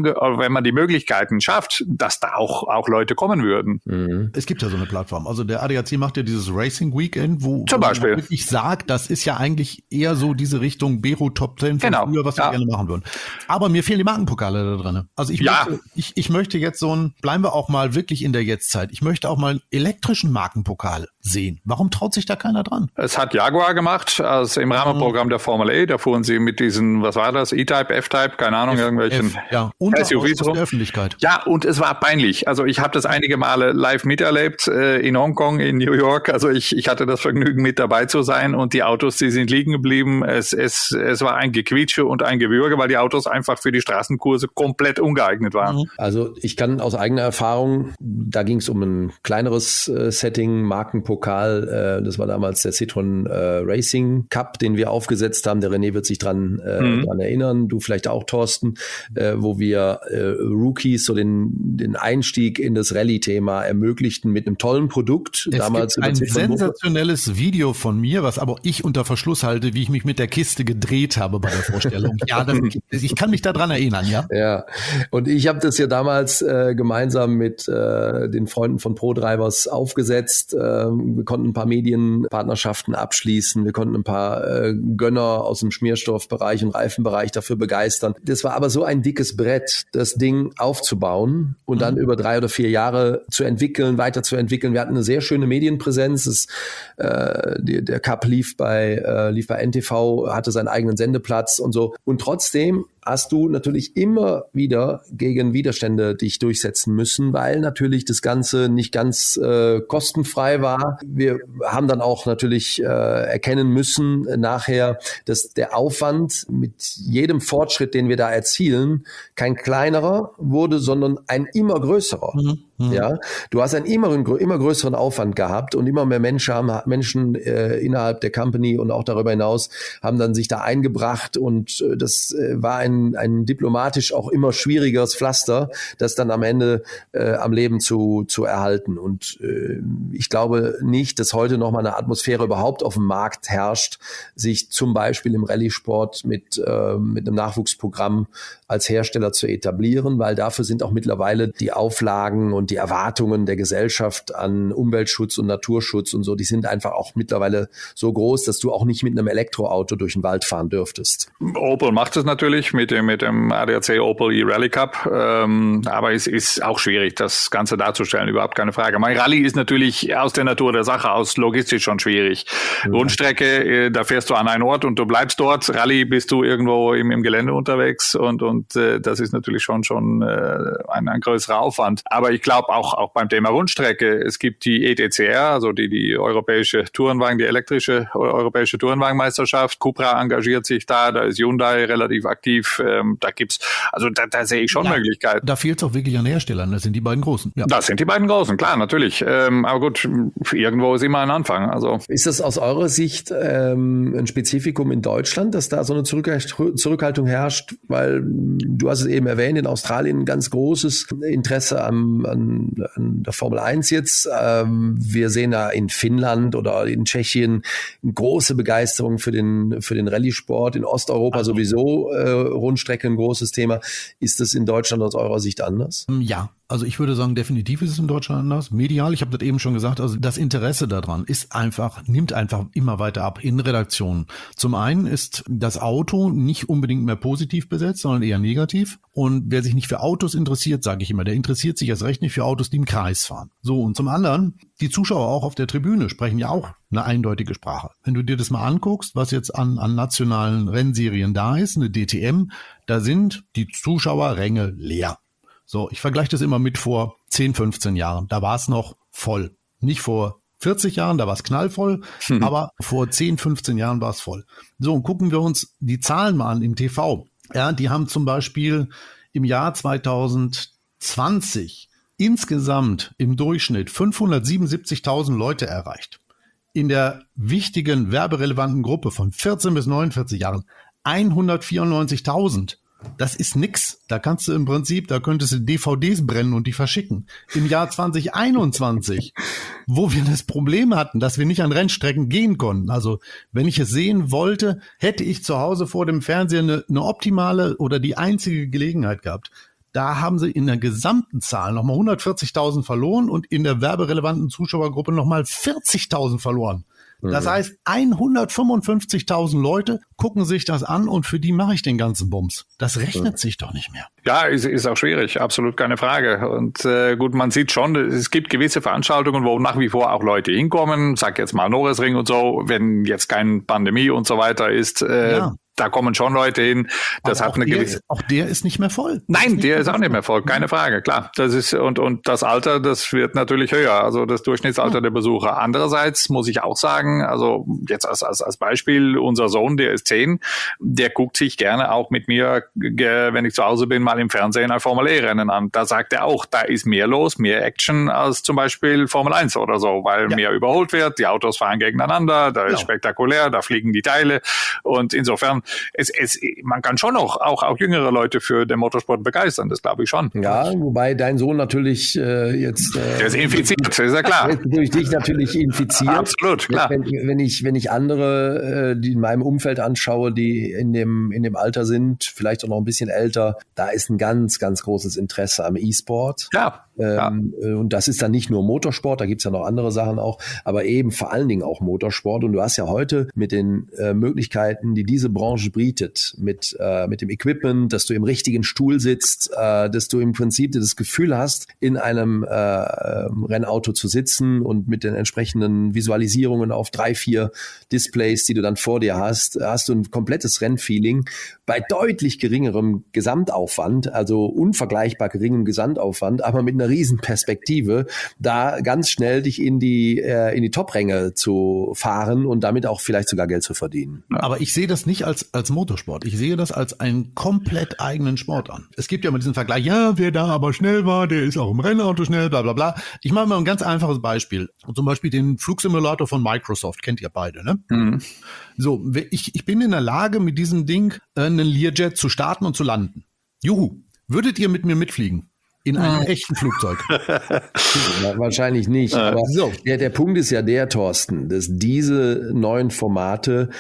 die Möglichkeiten schafft, dass da auch Leute kommen würden. Mhm. Es gibt ja so eine Plattform. Also der ADAC macht ja dieses Racing Weekend, wo zum Beispiel ich sage, das ist ja eigentlich eher so diese Richtung Beirut Top 10 von früher, was wir gerne machen würden. Aber mir fehlen die Markenpokale da drin. Also ich möchte jetzt bleiben wir auch mal wirklich in der Jetztzeit. Ich möchte auch mal einen elektrischen Markenpokal sehen. Warum traut sich da keiner dran? Es hat Jaguar gemacht, also im Rahmenprogramm der Formel E. Da fuhren sie mit diesen, was war das, E-Type, F-Type, keine Ahnung, irgendwelchen SUVs rum. Der Öffentlichkeit. Ja, und es war peinlich. Also ich habe das einige Male live miterlebt, in Hongkong, in New York. Also ich hatte das Vergnügen, mit dabei zu sein und die Autos, die sind liegen geblieben. Es war ein Gequietsche und ein Gewürge, weil die Autos einfach für die Straßenkurse komplett ungeeignet waren. Also ich kann aus eigener Erfahrung, da ging es um ein kleineres Setting, Markenpokal, das war damals der Citroën Racing Cup, den wir aufgesetzt haben. Der René wird sich dran erinnern, du vielleicht auch, Thorsten, wo wir Rookies so den Einstieg in das Rallye-Thema ermöglichten mit einem tollen Produkt. Es damals gibt ein sensationelles Video von mir, was aber ich unter Verschluss halte, wie ich mich mit der Kiste gedreht habe bei der Vorstellung. Ja, ich kann mich daran erinnern, ja. Ja, und ich habe das ja damals gemeinsam mit den Freunden von ProDrivers aufgesetzt. Wir konnten ein paar Medienpartnerschaften abschließen. Wir konnten ein paar Gönner aus dem Schmierstoffbereich und Reifenbereich dafür begeistern. Das war aber so ein dickes Brett, das Ding aufzubauen und dann über 3 oder 4 Jahre zu entwickeln, weiterzuentwickeln. Wir hatten eine sehr schöne Medienpräsenz. Der Cup lief bei NTV, hatte seinen eigenen Sendeplatz und so. Und trotzdem hast du natürlich immer wieder gegen Widerstände dich durchsetzen müssen, weil natürlich das Ganze nicht ganz kostenfrei war. Wir haben dann auch natürlich erkennen müssen nachher, dass der Aufwand mit jedem Fortschritt, den wir da erzielen, kein kleinerer wurde, sondern ein immer größerer. Ja, du hast einen immer größeren Aufwand gehabt und immer mehr Menschen innerhalb der Company und auch darüber hinaus haben dann sich da eingebracht und das war ein diplomatisch auch immer schwierigeres Pflaster, das dann am Ende am Leben zu erhalten. Und ich glaube nicht, dass heute noch mal eine Atmosphäre überhaupt auf dem Markt herrscht, sich zum Beispiel im Rallye-Sport mit einem Nachwuchsprogramm als Hersteller zu etablieren, weil dafür sind auch mittlerweile die Auflagen und die Erwartungen der Gesellschaft an Umweltschutz und Naturschutz und so, die sind einfach auch mittlerweile so groß, dass du auch nicht mit einem Elektroauto durch den Wald fahren dürftest. Opel macht es natürlich mit dem ADAC Opel E-Rally Cup, aber es ist auch schwierig, das Ganze darzustellen, überhaupt keine Frage. Mein Rallye ist natürlich aus der Natur der Sache, aus logistisch schon schwierig. Rundstrecke, da fährst du an einen Ort und du bleibst dort. Rallye bist du irgendwo im Gelände unterwegs und das ist natürlich schon ein größerer Aufwand. Aber ich glaube auch beim Thema Rundstrecke, es gibt die ETCR, also die europäische Tourenwagen, die elektrische europäische Tourenwagenmeisterschaft. Cupra engagiert sich da ist Hyundai relativ aktiv. Da sehe ich schon Möglichkeiten. Da fehlt es auch wirklich an Herstellern, das sind die beiden Großen. Ja. Das sind die beiden Großen, klar, natürlich. Aber gut, irgendwo ist immer ein Anfang. Also ist das aus eurer Sicht ein Spezifikum in Deutschland, dass da so eine Zurückhaltung herrscht? Weil du hast es eben erwähnt, in Australien ein ganz großes Interesse an der Formel 1 jetzt. Wir sehen da in Finnland oder in Tschechien eine große Begeisterung für den Rallye-Sport. In Osteuropa sowieso Rundstrecke ein großes Thema. Ist das in Deutschland aus eurer Sicht anders? Ja. Also ich würde sagen, definitiv ist es in Deutschland anders. Medial, ich habe das eben schon gesagt, also das Interesse daran nimmt einfach immer weiter ab in Redaktionen. Zum einen ist das Auto nicht unbedingt mehr positiv besetzt, sondern eher negativ. Und wer sich nicht für Autos interessiert, sage ich immer, der interessiert sich erst recht nicht für Autos, die im Kreis fahren. So, und zum anderen, die Zuschauer auch auf der Tribüne sprechen ja auch eine eindeutige Sprache. Wenn du dir das mal anguckst, was jetzt an nationalen Rennserien da ist, eine DTM, da sind die Zuschauerränge leer. So, ich vergleiche das immer mit vor 10, 15 Jahren. Da war es noch voll. Nicht vor 40 Jahren, da war es knallvoll, aber vor 10, 15 Jahren war es voll. So, und gucken wir uns die Zahlen mal an im TV. Ja, die haben zum Beispiel im Jahr 2020 insgesamt im Durchschnitt 577.000 Leute erreicht. In der wichtigen, werberelevanten Gruppe von 14 bis 49 Jahren 194.000. Das ist nix. Da könntest du DVDs brennen und die verschicken. Im Jahr 2021, wo wir das Problem hatten, dass wir nicht an Rennstrecken gehen konnten. Also, wenn ich es sehen wollte, hätte ich zu Hause vor dem Fernseher eine optimale oder die einzige Gelegenheit gehabt. Da haben sie in der gesamten Zahl nochmal 140.000 verloren und in der werberelevanten Zuschauergruppe nochmal 40.000 verloren. Das heißt, 155.000 Leute gucken sich das an und für die mache ich den ganzen Bums. Das rechnet sich doch nicht mehr. Ja, ist auch schwierig, absolut keine Frage. Und gut, man sieht schon, es gibt gewisse Veranstaltungen, wo nach wie vor auch Leute hinkommen. Sag jetzt mal Norrisring und so, wenn jetzt keine Pandemie und so weiter ist. Da kommen schon Leute hin. Das hat eine gewisse. Auch der ist nicht mehr voll. Nein, der ist auch nicht mehr voll. Keine Frage, klar. Das ist, und das Alter, das wird natürlich höher. Also das Durchschnittsalter der Besucher. Andererseits muss ich auch sagen, also jetzt als Beispiel, unser Sohn, der ist 10, der guckt sich gerne auch mit mir, wenn ich zu Hause bin, mal im Fernsehen ein Formel-E-Rennen an. Da sagt er auch, da ist mehr los, mehr Action als zum Beispiel Formel 1 oder so, weil mehr überholt wird, die Autos fahren gegeneinander, da ist spektakulär, da fliegen die Teile und insofern man kann schon auch jüngere Leute für den Motorsport begeistern, das glaube ich schon. Ja, wobei dein Sohn natürlich jetzt... der ist infiziert, ist ja klar. Durch dich natürlich infiziert. Absolut, klar. Wenn ich andere, die in meinem Umfeld anschaue, die in dem Alter sind, vielleicht auch noch ein bisschen älter, da ist ein ganz, ganz großes Interesse am E-Sport. Ja. Und das ist dann nicht nur Motorsport, da gibt's ja noch andere Sachen auch, aber eben vor allen Dingen auch Motorsport. Und du hast ja heute mit den Möglichkeiten, die diese Branche Branche bietet, mit dem Equipment, dass du im richtigen Stuhl sitzt, dass du im Prinzip das Gefühl hast, in einem Rennauto zu sitzen und mit den entsprechenden Visualisierungen auf 3-4 Displays, die du dann vor dir hast du ein komplettes Rennfeeling bei deutlich geringerem Gesamtaufwand, also unvergleichbar geringem Gesamtaufwand, aber mit einer riesen Perspektive, da ganz schnell dich in die Top-Ränge zu fahren und damit auch vielleicht sogar Geld zu verdienen. Aber ich sehe das nicht als Motorsport. Ich sehe das als einen komplett eigenen Sport an. Es gibt ja immer diesen Vergleich, ja, wer da aber schnell war, der ist auch im Rennauto schnell, bla bla bla. Ich mache mal ein ganz einfaches Beispiel. Zum Beispiel den Flugsimulator von Microsoft, kennt ihr beide, ne? Mhm. So, ich bin in der Lage, mit diesem Ding einen Learjet zu starten und zu landen. Juhu, würdet ihr mit mir mitfliegen? In einem echten Flugzeug? Ja, wahrscheinlich nicht. Aber so. Der Punkt ist ja der, Thorsten, dass diese neuen Formate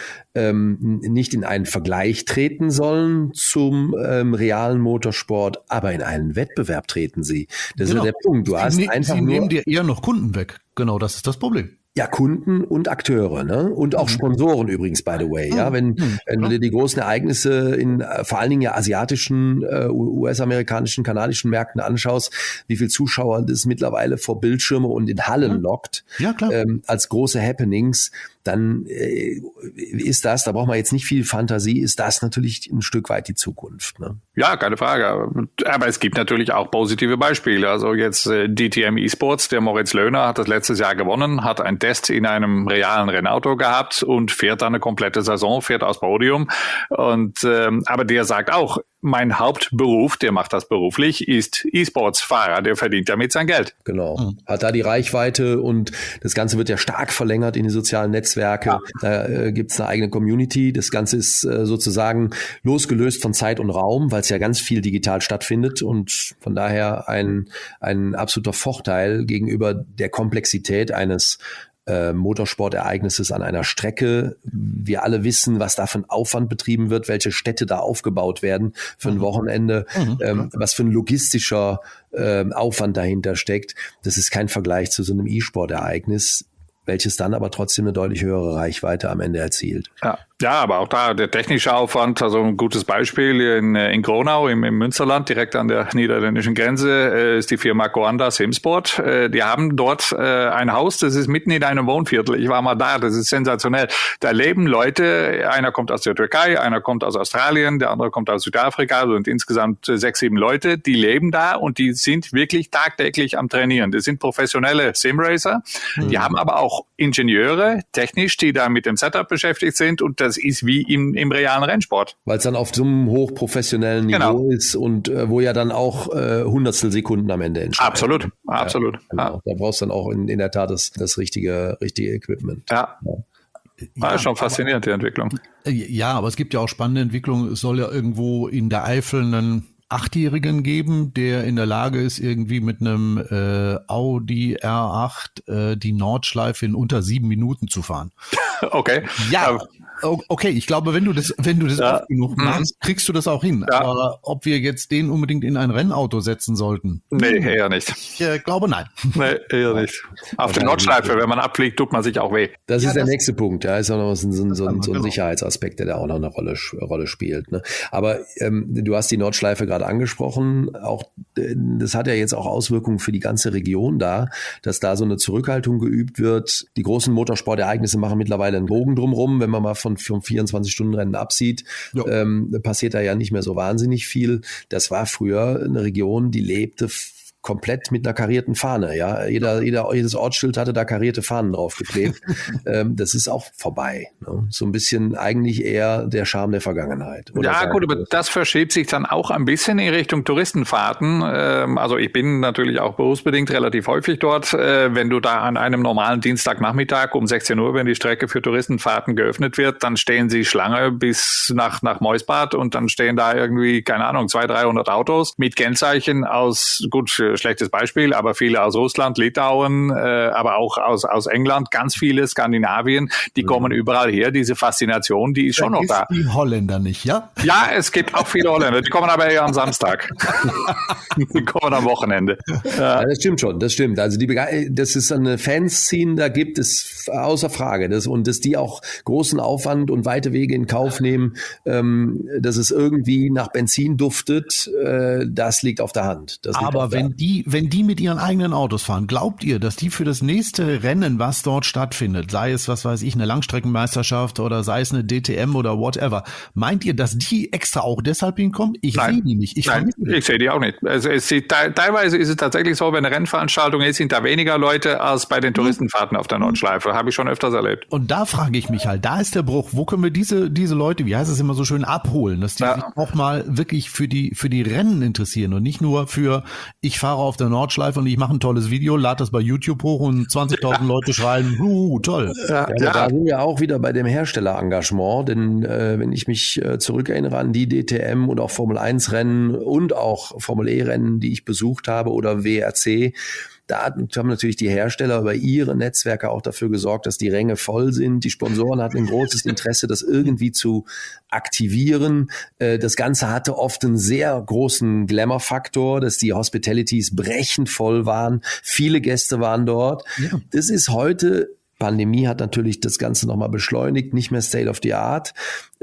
nicht in einen Vergleich treten sollen zum realen Motorsport, aber in einen Wettbewerb treten sie. Das ist ja der Punkt. Sie nehmen dir eher noch Kunden weg. Genau, das ist das Problem. Ja, Kunden und Akteure, ne? Und auch Sponsoren übrigens, by the way. Ja, wenn du dir die großen Ereignisse in vor allen Dingen ja asiatischen, US-amerikanischen, kanadischen Märkten anschaust, wie viel Zuschauer das mittlerweile vor Bildschirme und in Hallen lockt, als große Happenings, dann ist das, da braucht man jetzt nicht viel Fantasie, ist das natürlich ein Stück weit die Zukunft. Ne? Ja, keine Frage. Aber es gibt natürlich auch positive Beispiele. Also jetzt DTM Esports, der Moritz Löhner hat das letztes Jahr gewonnen, hat einen Test in einem realen Rennauto gehabt und fährt dann eine komplette Saison, fährt aufs Podium. Und aber der sagt auch, mein Hauptberuf, der macht das beruflich, ist E-Sports-Fahrer, der verdient damit sein Geld. Genau, hat da die Reichweite und das Ganze wird ja stark verlängert in die sozialen Netzwerke. Ja. Da gibt's eine eigene Community. Das Ganze ist sozusagen losgelöst von Zeit und Raum, weil es ja ganz viel digital stattfindet und von daher ein absoluter Vorteil gegenüber der Komplexität eines Motorsportereignisses an einer Strecke. Wir alle wissen, was da für ein Aufwand betrieben wird, welche Städte da aufgebaut werden für ein Wochenende, was für ein logistischer Aufwand dahinter steckt. Das ist kein Vergleich zu so einem E-Sport-Ereignis, welches dann aber trotzdem eine deutlich höhere Reichweite am Ende erzielt. Ja, aber auch da der technische Aufwand, also ein gutes Beispiel in Gronau im Münsterland, direkt an der niederländischen Grenze, ist die Firma Coanda Simsport. Die haben dort ein Haus, das ist mitten in einem Wohnviertel. Ich war mal da, das ist sensationell. Da leben Leute, einer kommt aus der Türkei, einer kommt aus Australien, der andere kommt aus Südafrika, also sind insgesamt 6-7 Leute, die leben da und die sind wirklich tagtäglich am Trainieren. Das sind professionelle Simracer, die haben aber auch Ingenieure, technisch, die da mit dem Setup beschäftigt sind und das ist wie im realen Rennsport. Weil es dann auf so einem hochprofessionellen Niveau ist und wo ja dann auch Hundertstel Sekunden am Ende entstehen. Absolut. Ja, genau. Da brauchst du dann auch in der Tat das richtige Equipment. War schon faszinierend, die Entwicklung. Ja, aber es gibt ja auch spannende Entwicklungen. Es soll ja irgendwo in der Eifel einen 8-Jährigen geben, der in der Lage ist, irgendwie mit einem Audi R8 die Nordschleife in unter 7 Minuten zu fahren. Okay. Ja, okay. Ich glaube, wenn du das oft genug machst, kriegst du das auch hin. Ja. Aber ob wir jetzt den unbedingt in ein Rennauto setzen sollten? Nee, eher nicht. Ich glaube, nein. Nee, eher nicht. Auf der Nordschleife, wenn man abfliegt, tut man sich auch weh. Das ist der nächste Punkt. Ja, ist auch noch so ein Sicherheitsaspekt, der da auch noch eine Rolle spielt. Ne? Aber du hast die Nordschleife gerade angesprochen. Auch das hat ja jetzt auch Auswirkungen für die ganze Region da, dass da so eine Zurückhaltung geübt wird. Die großen Motorsportereignisse machen mittlerweile einen Bogen drumherum, wenn man mal von 24-Stunden-Rennen absieht, passiert da ja nicht mehr so wahnsinnig viel. Das war früher eine Region, die lebte komplett mit einer karierten Fahne. Ja, jedes Ortsschild hatte da karierte Fahnen draufgeklebt. Das ist auch vorbei. Ne? So ein bisschen eigentlich eher der Charme der Vergangenheit. Ja, gut, aber das verschiebt sich dann auch ein bisschen in Richtung Touristenfahrten. Also ich bin natürlich auch berufsbedingt relativ häufig dort. Wenn du da an einem normalen Dienstagnachmittag um 16 Uhr, wenn die Strecke für Touristenfahrten geöffnet wird, dann stehen sie Schlange bis nach Meusbad und dann stehen da irgendwie, keine Ahnung, 200-300 Autos mit Kennzeichen aus, gut, schlechtes Beispiel, aber viele aus Russland, Litauen, aber auch aus England, ganz viele Skandinavien, die kommen überall her. Diese Faszination, die ist schon noch da. Die Holländer nicht, ja? Ja, es gibt auch viele Holländer, die kommen aber eher am Samstag. Die kommen am Wochenende. Ja, das stimmt schon, das stimmt. Also das ist eine Fanszene, da gibt es außer Frage. Und dass die auch großen Aufwand und weite Wege in Kauf nehmen, dass es irgendwie nach Benzin duftet, das liegt auf der Hand. Aber wenn die mit ihren eigenen Autos fahren, glaubt ihr, dass die für das nächste Rennen, was dort stattfindet, sei es, was weiß ich, eine Langstreckenmeisterschaft oder sei es eine DTM oder whatever, meint ihr, dass die extra auch deshalb hinkommen? Ich sehe die nicht. Ich sehe die auch nicht. Also teilweise ist es tatsächlich so, wenn eine Rennveranstaltung ist, sind da weniger Leute als bei den Touristenfahrten auf der Nordschleife. Habe ich schon öfters erlebt. Und da frage ich mich halt, da ist der Bruch. Wo können wir diese Leute, wie heißt es immer so schön, abholen, dass die sich auch mal wirklich für die Rennen interessieren und nicht nur für, ich fahre auf der Nordschleife und ich mache ein tolles Video, lade das bei YouTube hoch und 20.000 Leute schreien, toll. Da sind wir auch wieder bei dem Herstellerengagement, denn wenn ich mich zurückerinnere an die DTM und auch Formel-1-Rennen und auch Formel-E-Rennen, die ich besucht habe oder WRC, da haben natürlich die Hersteller über ihre Netzwerke auch dafür gesorgt, dass die Ränge voll sind. Die Sponsoren hatten ein großes Interesse, das irgendwie zu aktivieren. Das Ganze hatte oft einen sehr großen Glamour-Faktor, dass die Hospitalities brechend voll waren. Viele Gäste waren dort. Ja. Das ist heute... Pandemie hat natürlich das Ganze nochmal beschleunigt, nicht mehr State of the Art.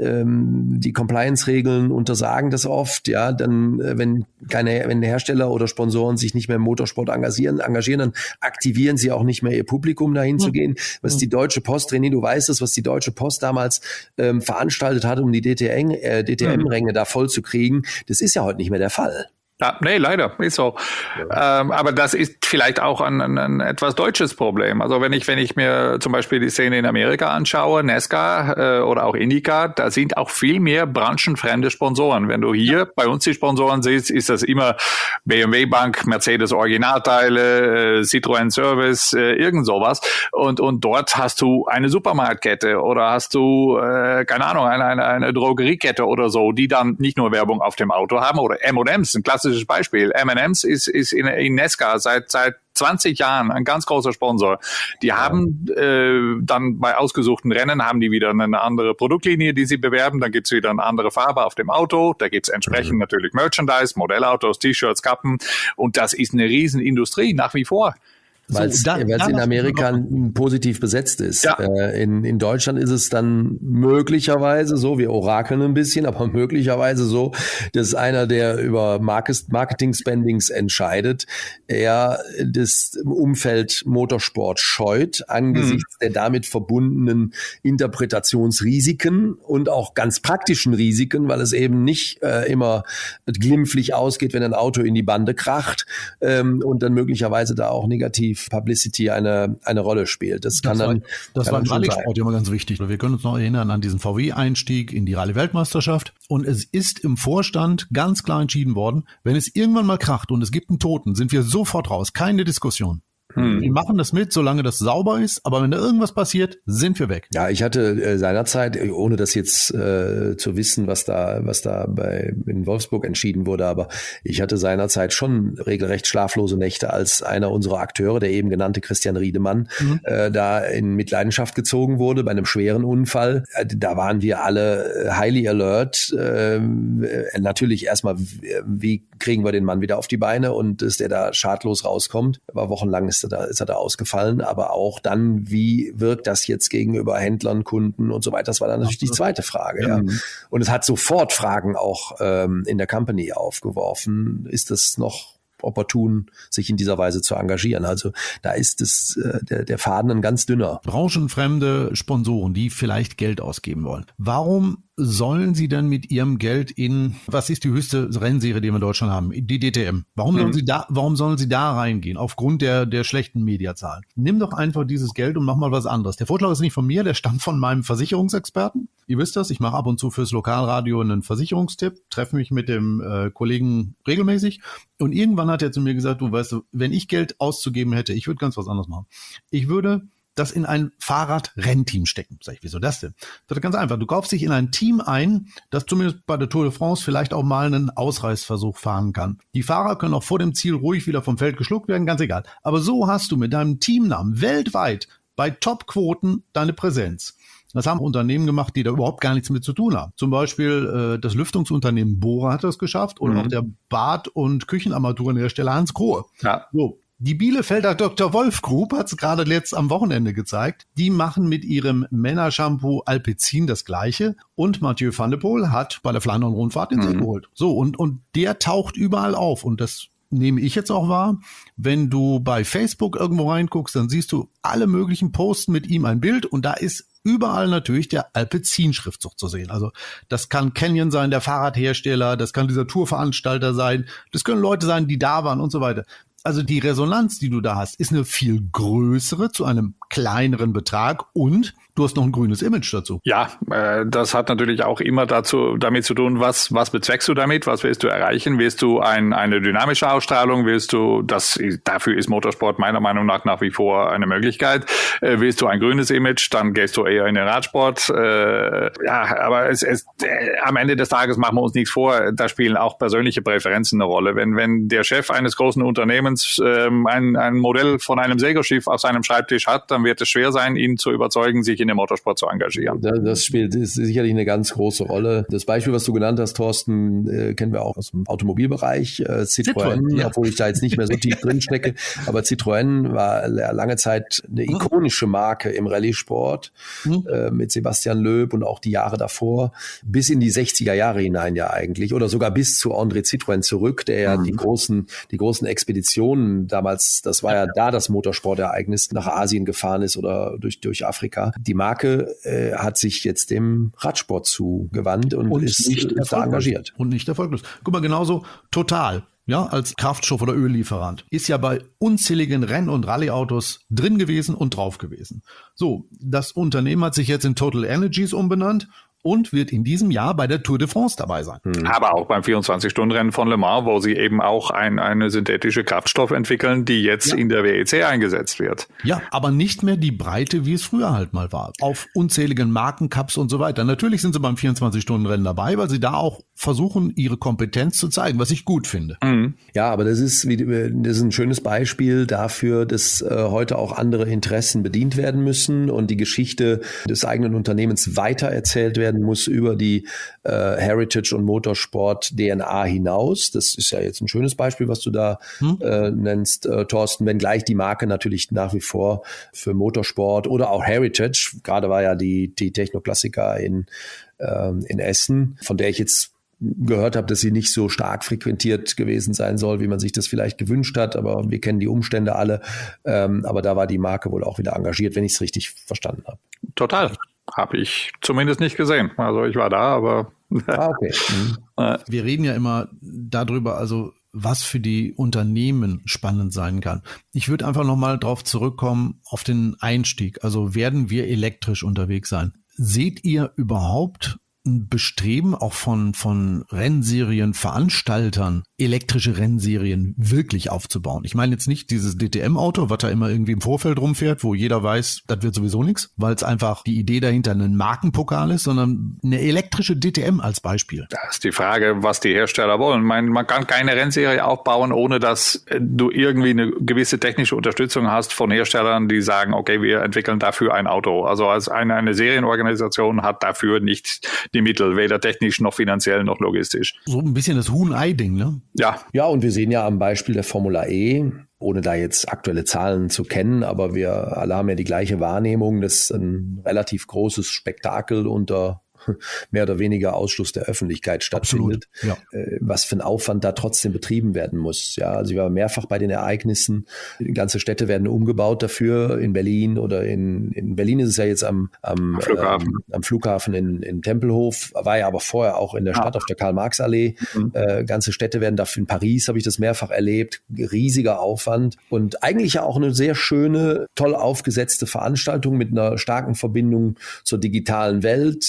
Die Compliance-Regeln untersagen das oft. Ja, dann, wenn Hersteller oder Sponsoren sich nicht mehr im Motorsport engagieren, dann aktivieren sie auch nicht mehr ihr Publikum, dahin zu gehen. Was die Deutsche Post, René, du weißt es, was die Deutsche Post damals veranstaltet hat, um die DTM-Ränge da voll zu kriegen, das ist ja heute nicht mehr der Fall. Ja, nee, leider, ist so. Ja. Aber das ist vielleicht auch ein etwas deutsches Problem. Also wenn ich mir zum Beispiel die Szene in Amerika anschaue, NASCAR oder auch IndyCar, da sind auch viel mehr branchenfremde Sponsoren. Wenn du hier bei uns die Sponsoren siehst, ist das immer BMW Bank, Mercedes Originalteile, Citroën Service, irgend sowas. Und dort hast du eine Supermarktkette oder hast du, keine Ahnung, eine Drogeriekette oder so, die dann nicht nur Werbung auf dem Auto haben oder M&M's, ein klassisches Beispiel. M&M's ist in NASCAR seit 20 Jahren ein ganz großer Sponsor. Die haben dann bei ausgesuchten Rennen haben die wieder eine andere Produktlinie, die sie bewerben. Dann gibt's wieder eine andere Farbe auf dem Auto. Da gibt's entsprechend natürlich Merchandise, Modellautos, T-Shirts, Kappen. Und das ist eine Riesenindustrie nach wie vor. Weil es in Amerika positiv besetzt ist. Ja. In Deutschland ist es dann möglicherweise so, wir orakeln ein bisschen, aber möglicherweise so, dass einer, der über Marketing-Spendings entscheidet, er das Umfeld Motorsport scheut angesichts der damit verbundenen Interpretationsrisiken und auch ganz praktischen Risiken, weil es eben nicht immer glimpflich ausgeht, wenn ein Auto in die Bande kracht und dann möglicherweise da auch negativ Publicity eine Rolle spielt. Das war im Rallye-Sport immer ganz wichtig. Wir können uns noch erinnern an diesen VW-Einstieg in die Rallye-Weltmeisterschaft. Und es ist im Vorstand ganz klar entschieden worden, wenn es irgendwann mal kracht und es gibt einen Toten, sind wir sofort raus. Keine Diskussion. Wir machen das mit, solange das sauber ist, aber wenn da irgendwas passiert, sind wir weg. Ja, ich hatte seinerzeit, ohne das jetzt zu wissen, was da in Wolfsburg entschieden wurde, aber ich hatte seinerzeit schon regelrecht schlaflose Nächte, als einer unserer Akteure, der eben genannte Christian Riedemann, da in Mitleidenschaft gezogen wurde bei einem schweren Unfall. Da waren wir alle highly alert. Natürlich erstmal, wie kriegen wir den Mann wieder auf die Beine und dass der da schadlos rauskommt. Aber wochenlang ist er da ausgefallen, aber auch dann, wie wirkt das jetzt gegenüber Händlern, Kunden und so weiter, das war dann natürlich die zweite Frage. Ja. Und es hat sofort Fragen auch in der Company aufgeworfen. Ist das noch opportun, sich in dieser Weise zu engagieren? Also da ist der Faden ein ganz dünner. Branchenfremde Sponsoren, die vielleicht Geld ausgeben wollen. Warum sollen sie denn mit ihrem Geld was ist die höchste Rennserie, die wir in Deutschland haben? Die DTM. Warum sollen sie da reingehen? Aufgrund der schlechten Mediazahlen. Nimm doch einfach dieses Geld und mach mal was anderes. Der Vorschlag ist nicht von mir, der stammt von meinem Versicherungsexperten. Ihr wisst das, ich mache ab und zu fürs Lokalradio einen Versicherungstipp, treffe mich mit dem Kollegen regelmäßig und irgendwann hat er zu mir gesagt, du weißt, wenn ich Geld auszugeben hätte, ich würde ganz was anderes machen. Ich würde das in ein Fahrradrennteam stecken. Sag ich, wieso das denn? Das ist ganz einfach. Du kaufst dich in ein Team ein, das zumindest bei der Tour de France vielleicht auch mal einen Ausreißversuch fahren kann. Die Fahrer können auch vor dem Ziel ruhig wieder vom Feld geschluckt werden, ganz egal. Aber so hast du mit deinem Teamnamen weltweit bei Top-Quoten deine Präsenz. Das haben Unternehmen gemacht, die da überhaupt gar nichts mit zu tun haben. Zum Beispiel das Lüftungsunternehmen Bora hat das geschafft oder auch der Bad- und Küchenarmaturenhersteller Hans Grohe. Ja. So. Die Bielefelder Dr. Wolf Group hat es gerade letzt am Wochenende gezeigt. Die machen mit ihrem Männershampoo Alpecin das Gleiche. Und Mathieu van der Poel hat bei der Flandern-Rundfahrt den Sieg geholt. So, und der taucht überall auf. Und das nehme ich jetzt auch wahr. Wenn du bei Facebook irgendwo reinguckst, dann siehst du alle möglichen Posten mit ihm ein Bild. Und da ist überall natürlich der Alpecin-Schriftzug zu sehen. Also das kann Canyon sein, der Fahrradhersteller, das kann dieser Tourveranstalter sein, das können Leute sein, die da waren und so weiter. Also die Resonanz, die du da hast, ist eine viel größere zu einem kleineren Betrag und du hast noch ein grünes Image dazu. Ja, das hat natürlich auch immer damit zu tun, was bezweckst du damit, was willst du erreichen? Willst du eine dynamische Ausstrahlung? Dafür ist Motorsport meiner Meinung nach wie vor eine Möglichkeit. Willst du ein grünes Image, dann gehst du eher in den Radsport. Aber am Ende des Tages machen wir uns nichts vor, da spielen auch persönliche Präferenzen eine Rolle. Wenn der Chef eines großen Unternehmens ein Modell von einem Segelschiff auf seinem Schreibtisch hat, dann wird es schwer sein, ihn zu überzeugen, sich in den Motorsport zu engagieren. Das spielt sicherlich eine ganz große Rolle. Das Beispiel, was du genannt hast, Thorsten, kennen wir auch aus dem Automobilbereich. Citroën, ja. Obwohl ich da jetzt nicht mehr so tief drin stecke. Aber Citroën war lange Zeit eine ikonische Marke im Rallye-Sport mit Sebastian Loeb und auch die Jahre davor. Bis in die 60er Jahre hinein ja eigentlich. Oder sogar bis zu André Citroën zurück, der ja die großen Expeditionen damals, das war ja da das Motorsportereignis, nach Asien gefahren ist oder durch Afrika. Die Marke hat sich jetzt dem Radsport zugewandt und ist da engagiert. Und nicht erfolglos. Guck mal, genauso Total. Ja, als Kraftstoff- oder Öllieferant. Ist ja bei unzähligen Renn- und Rallye-Autos drin gewesen und drauf gewesen. So, das Unternehmen hat sich jetzt in Total Energies umbenannt und wird in diesem Jahr bei der Tour de France dabei sein. Aber auch beim 24-Stunden-Rennen von Le Mans, wo sie eben auch eine synthetische Kraftstoff entwickeln, die jetzt in der WEC eingesetzt wird. Ja, aber nicht mehr die Breite, wie es früher halt mal war. Auf unzähligen Markencups und so weiter. Natürlich sind sie beim 24-Stunden-Rennen dabei, weil sie da auch versuchen, ihre Kompetenz zu zeigen, was ich gut finde. Ja, aber das ist ein schönes Beispiel dafür, dass heute auch andere Interessen bedient werden müssen und die Geschichte des eigenen Unternehmens weitererzählt werden muss über die Heritage- und Motorsport-DNA hinaus. Das ist ja jetzt ein schönes Beispiel, was du da nennst, Thorsten, wenngleich die Marke natürlich nach wie vor für Motorsport oder auch Heritage, gerade war ja die Techno-Klassiker in Essen, von der ich jetzt gehört habe, dass sie nicht so stark frequentiert gewesen sein soll, wie man sich das vielleicht gewünscht hat, aber wir kennen die Umstände alle. Aber da war die Marke wohl auch wieder engagiert, wenn ich es richtig verstanden habe. Total. Habe ich zumindest nicht gesehen. Also ich war da, aber... Okay. Wir reden ja immer darüber, also was für die Unternehmen spannend sein kann. Ich würde einfach nochmal drauf zurückkommen, auf den Einstieg. Also werden wir elektrisch unterwegs sein? Seht ihr überhaupt ein Bestreben auch von Rennserienveranstaltern, elektrische Rennserien wirklich aufzubauen? Ich meine jetzt nicht dieses DTM-Auto, was da immer irgendwie im Vorfeld rumfährt, wo jeder weiß, das wird sowieso nichts, weil es einfach die Idee dahinter ein Markenpokal ist, sondern eine elektrische DTM als Beispiel. Das ist die Frage, was die Hersteller wollen. Man kann keine Rennserie aufbauen, ohne dass du irgendwie eine gewisse technische Unterstützung hast von Herstellern, die sagen, okay, wir entwickeln dafür ein Auto. Also als eine Serienorganisation hat dafür nicht die Mittel, weder technisch noch finanziell noch logistisch. So ein bisschen das Huhn-Ei-Ding, ne? Ja. Ja, und wir sehen ja am Beispiel der Formula E, ohne da jetzt aktuelle Zahlen zu kennen, aber wir alle haben ja die gleiche Wahrnehmung, dass ein relativ großes Spektakel unter mehr oder weniger Ausschluss der Öffentlichkeit stattfindet, ja. Was für ein Aufwand da trotzdem betrieben werden muss. Ja, also ich war mehrfach bei den Ereignissen, ganze Städte werden umgebaut dafür, in Berlin oder in Berlin ist es ja jetzt am Flughafen in Tempelhof, war ja aber vorher auch in der Stadt auf der Karl-Marx-Allee. Ganze Städte werden dafür, in Paris habe ich das mehrfach erlebt, riesiger Aufwand und eigentlich ja auch eine sehr schöne, toll aufgesetzte Veranstaltung mit einer starken Verbindung zur digitalen Welt,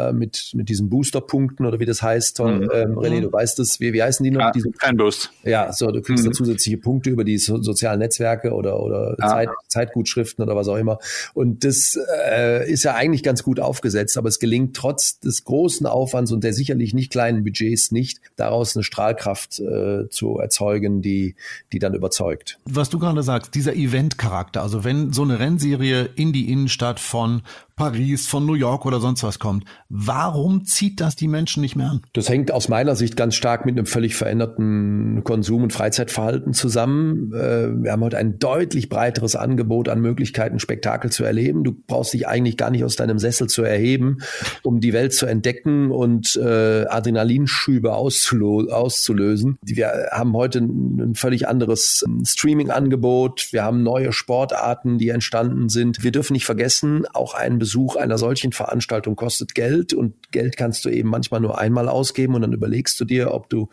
mit diesen Booster-Punkten oder wie das heißt. René, du weißt es, wie heißen die noch? Ja, Fanboost. Ja, so, du kriegst da zusätzliche Punkte über die sozialen Netzwerke oder Zeitgutschriften oder was auch immer. Und das ist ja eigentlich ganz gut aufgesetzt, aber es gelingt trotz des großen Aufwands und der sicherlich nicht kleinen Budgets nicht, daraus eine Strahlkraft zu erzeugen, die dann überzeugt. Was du gerade sagst, dieser Event-Charakter, also wenn so eine Rennserie in die Innenstadt von Paris, von New York oder sonst was kommt, warum zieht das die Menschen nicht mehr an? Das hängt aus meiner Sicht ganz stark mit einem völlig veränderten Konsum- und Freizeitverhalten zusammen. Wir haben heute ein deutlich breiteres Angebot an Möglichkeiten, Spektakel zu erleben. Du brauchst dich eigentlich gar nicht aus deinem Sessel zu erheben, um die Welt zu entdecken und Adrenalinschübe auszulösen. Wir haben heute ein völlig anderes Streaming-Angebot. Wir haben neue Sportarten, die entstanden sind. Wir dürfen nicht vergessen, auch ein Besuch einer solchen Veranstaltung kostet Geld und Geld kannst du eben manchmal nur einmal ausgeben und dann überlegst du dir, ob du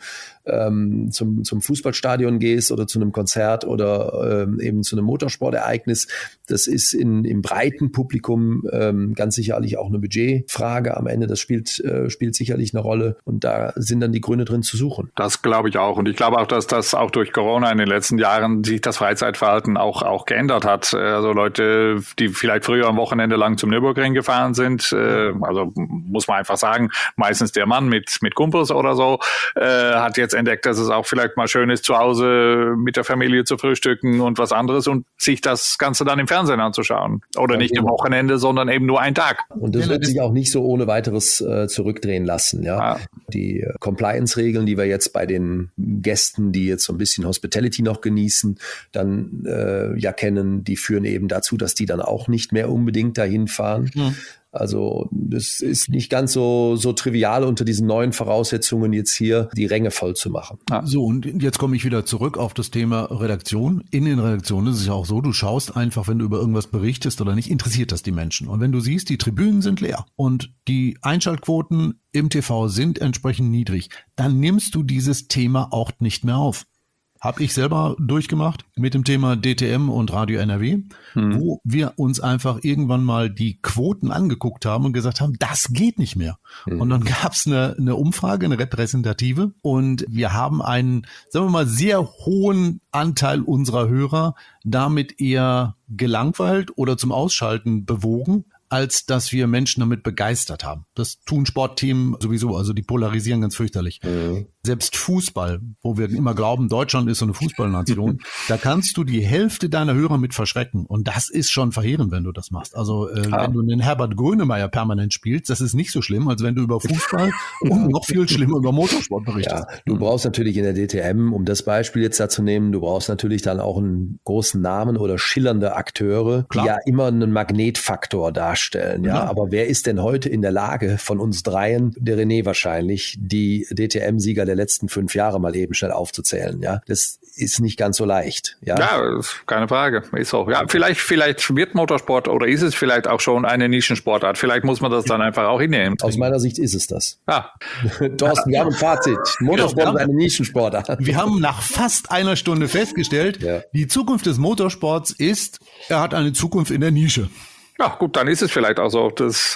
zum Fußballstadion gehst oder zu einem Konzert oder eben zu einem Motorsportereignis. Das ist im breiten Publikum ganz sicherlich auch eine Budgetfrage am Ende. Das spielt sicherlich eine Rolle und da sind dann die Gründe drin zu suchen. Das glaube ich auch und ich glaube auch, dass das auch durch Corona in den letzten Jahren sich das Freizeitverhalten auch geändert hat. Also Leute, die vielleicht früher am Wochenende lang zum Nürburgring gefahren sind, also muss man einfach sagen, meistens der Mann mit Kumpels oder so, hat jetzt entdeckt, dass es auch vielleicht mal schön ist, zu Hause mit der Familie zu frühstücken und was anderes und sich das Ganze dann im Fernsehen anzuschauen. Oder nicht am Wochenende, sondern eben nur einen Tag. Und das wird sich auch nicht so ohne weiteres zurückdrehen lassen. Ja? Die Compliance-Regeln, die wir jetzt bei den Gästen, die jetzt so ein bisschen Hospitality noch genießen, dann kennen, die führen eben dazu, dass die dann auch nicht mehr unbedingt dahin fahren. Also das ist nicht ganz so trivial unter diesen neuen Voraussetzungen jetzt hier die Ränge voll zu machen. So, und jetzt komme ich wieder zurück auf das Thema Redaktion. In den Redaktionen ist es ja auch so, du schaust einfach, wenn du über irgendwas berichtest oder nicht, interessiert das die Menschen. Und wenn du siehst, die Tribünen sind leer und die Einschaltquoten im TV sind entsprechend niedrig, dann nimmst du dieses Thema auch nicht mehr auf. Habe ich selber durchgemacht mit dem Thema DTM und Radio NRW, wo wir uns einfach irgendwann mal die Quoten angeguckt haben und gesagt haben, das geht nicht mehr. Und dann gab es eine Umfrage, eine repräsentative und wir haben einen, sagen wir mal, sehr hohen Anteil unserer Hörer damit eher gelangweilt oder zum Ausschalten bewogen, als dass wir Menschen damit begeistert haben. Das tun Sportteams sowieso, also die polarisieren ganz fürchterlich. Selbst Fußball, wo wir immer glauben, Deutschland ist so eine Fußballnation, da kannst du die Hälfte deiner Hörer mit verschrecken. Und das ist schon verheerend, wenn du das machst. Also wenn du einen Herbert Grönemeyer permanent spielst, das ist nicht so schlimm, als wenn du über Fußball und noch viel schlimmer über Motorsport berichtest. Ja, du brauchst natürlich in der DTM, um das Beispiel jetzt da zu nehmen, du brauchst natürlich dann auch einen großen Namen oder schillernde Akteure, die ja immer einen Magnetfaktor darstellen. Ja, aber wer ist denn heute in der Lage von uns dreien, der René wahrscheinlich, die DTM-Sieger der letzten 5 Jahre mal eben schnell aufzuzählen? Ja, das ist nicht ganz so leicht. Ja, keine Frage. Ist so. Ja, vielleicht wird Motorsport oder ist es vielleicht auch schon eine Nischensportart. Vielleicht muss man das dann einfach auch hinnehmen. Aus meiner Sicht ist es das. Ja. Thorsten, wir haben ein Fazit. Motorsport ist eine Nischensportart. Wir haben nach fast einer Stunde festgestellt, die Zukunft des Motorsports ist, er hat eine Zukunft in der Nische. Ja, gut, dann ist es vielleicht auch so. Das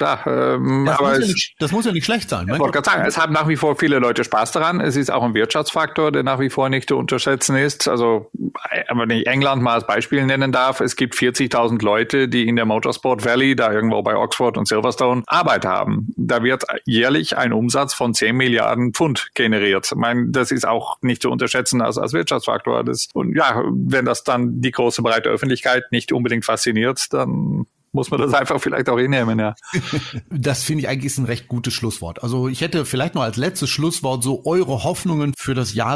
muss ja nicht schlecht sein. Ich wollte gerade sagen, es haben nach wie vor viele Leute Spaß daran. Es ist auch ein Wirtschaftsfaktor, der nach wie vor nicht zu unterschätzen ist. Also, wenn ich England mal als Beispiel nennen darf, es gibt 40.000 Leute, die in der Motorsport Valley, da irgendwo bei Oxford und Silverstone, Arbeit haben. Da wird jährlich ein Umsatz von 10 Milliarden Pfund generiert. Ich meine, das ist auch nicht zu unterschätzen als Wirtschaftsfaktor. Und ja, wenn das dann die große breite Öffentlichkeit nicht unbedingt fasziniert, dann muss man das einfach vielleicht auch hinnehmen, ja. Das finde ich eigentlich ist ein recht gutes Schlusswort. Also ich hätte vielleicht noch als letztes Schlusswort so eure Hoffnungen für das Jahr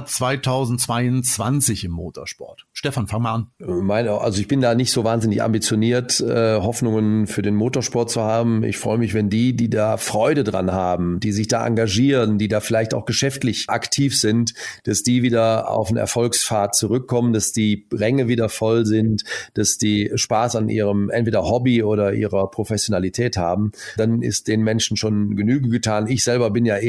2022 im Motorsport. Stefan, fang mal an. Also ich bin da nicht so wahnsinnig ambitioniert, Hoffnungen für den Motorsport zu haben. Ich freue mich, wenn die da Freude dran haben, die sich da engagieren, die da vielleicht auch geschäftlich aktiv sind, dass die wieder auf einen Erfolgspfad zurückkommen, dass die Ränge wieder voll sind, dass die Spaß an ihrem entweder Hobby oder ihrer Professionalität haben, dann ist den Menschen schon Genüge getan. Ich selber bin ja eher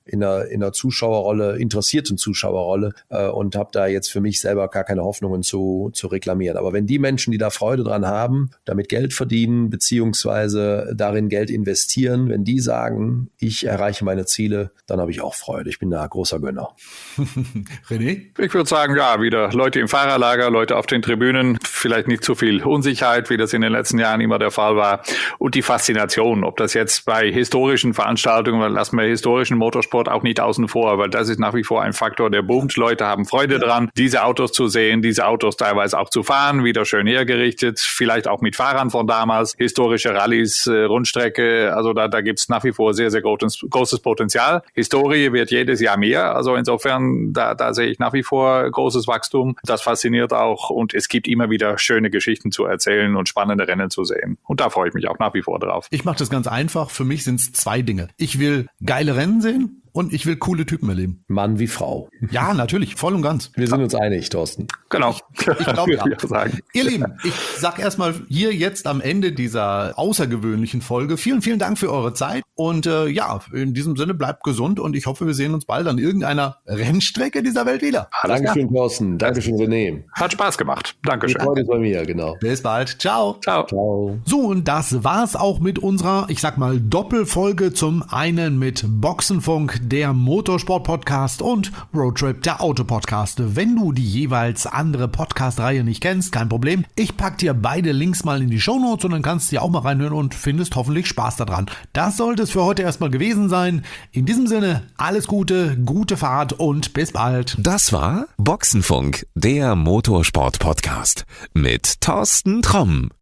in einer Zuschauerrolle, interessierten Zuschauerrolle und habe da jetzt für mich selber gar keine Hoffnungen zu reklamieren. Aber wenn die Menschen, die da Freude dran haben, damit Geld verdienen, beziehungsweise darin Geld investieren, wenn die sagen, ich erreiche meine Ziele, dann habe ich auch Freude. Ich bin da großer Gönner. René? Ich würde sagen, ja, wieder Leute im Fahrerlager, Leute auf den Tribünen, vielleicht nicht zu viel Unsicherheit, wie das in den letzten Jahren immer der Fall war. Und die Faszination, ob das jetzt bei historischen Veranstaltungen, weil lassen wir historischen Motorsport auch nicht außen vor, weil das ist nach wie vor ein Faktor, der boomt. Leute haben Freude dran, diese Autos zu sehen, diese Autos teilweise auch zu fahren, wieder schön hergerichtet, vielleicht auch mit Fahrern von damals, historische Rallyes, Rundstrecke, also da gibt's nach wie vor sehr, sehr großes Potenzial. Historie wird jedes Jahr mehr, also insofern, da sehe ich nach wie vor großes Wachstum. Das fasziniert auch und es gibt immer wieder schöne Geschichten zu erzählen und spannende Rennen zu sehen. Und da freue ich mich auch nach wie vor drauf. Ich mache das ganz einfach. Für mich sind es 2 Dinge. Ich will geile Rennen sehen und ich will coole Typen erleben. Mann wie Frau. Ja, natürlich, voll und ganz. Wir sind uns einig, Thorsten. Genau. Ich glaube, ja. Sagen. Ihr Lieben, ich sag erstmal hier jetzt am Ende dieser außergewöhnlichen Folge vielen, vielen Dank für eure Zeit und in diesem Sinne bleibt gesund und ich hoffe, wir sehen uns bald an irgendeiner Rennstrecke dieser Welt wieder. Dankeschön, Thorsten. Dankeschön, René. Hat Spaß gemacht. Dankeschön. Die Freude ist bei mir, genau. Bis bald. Ciao. Ciao. Ciao. So, und das war's auch mit unserer, ich sag mal, Doppelfolge. Zum einen mit Boxenfunk, der Motorsport-Podcast, und Roadtrip, der Auto-Podcast. Wenn du die jeweils andere Podcast-Reihe nicht kennst, kein Problem. Ich pack dir beide Links mal in die Shownotes und dann kannst du dir auch mal reinhören und findest hoffentlich Spaß daran. Das sollte es für heute erstmal gewesen sein. In diesem Sinne, alles Gute, gute Fahrt und bis bald. Das war Boxenfunk, der Motorsport-Podcast mit Thorsten Tromm.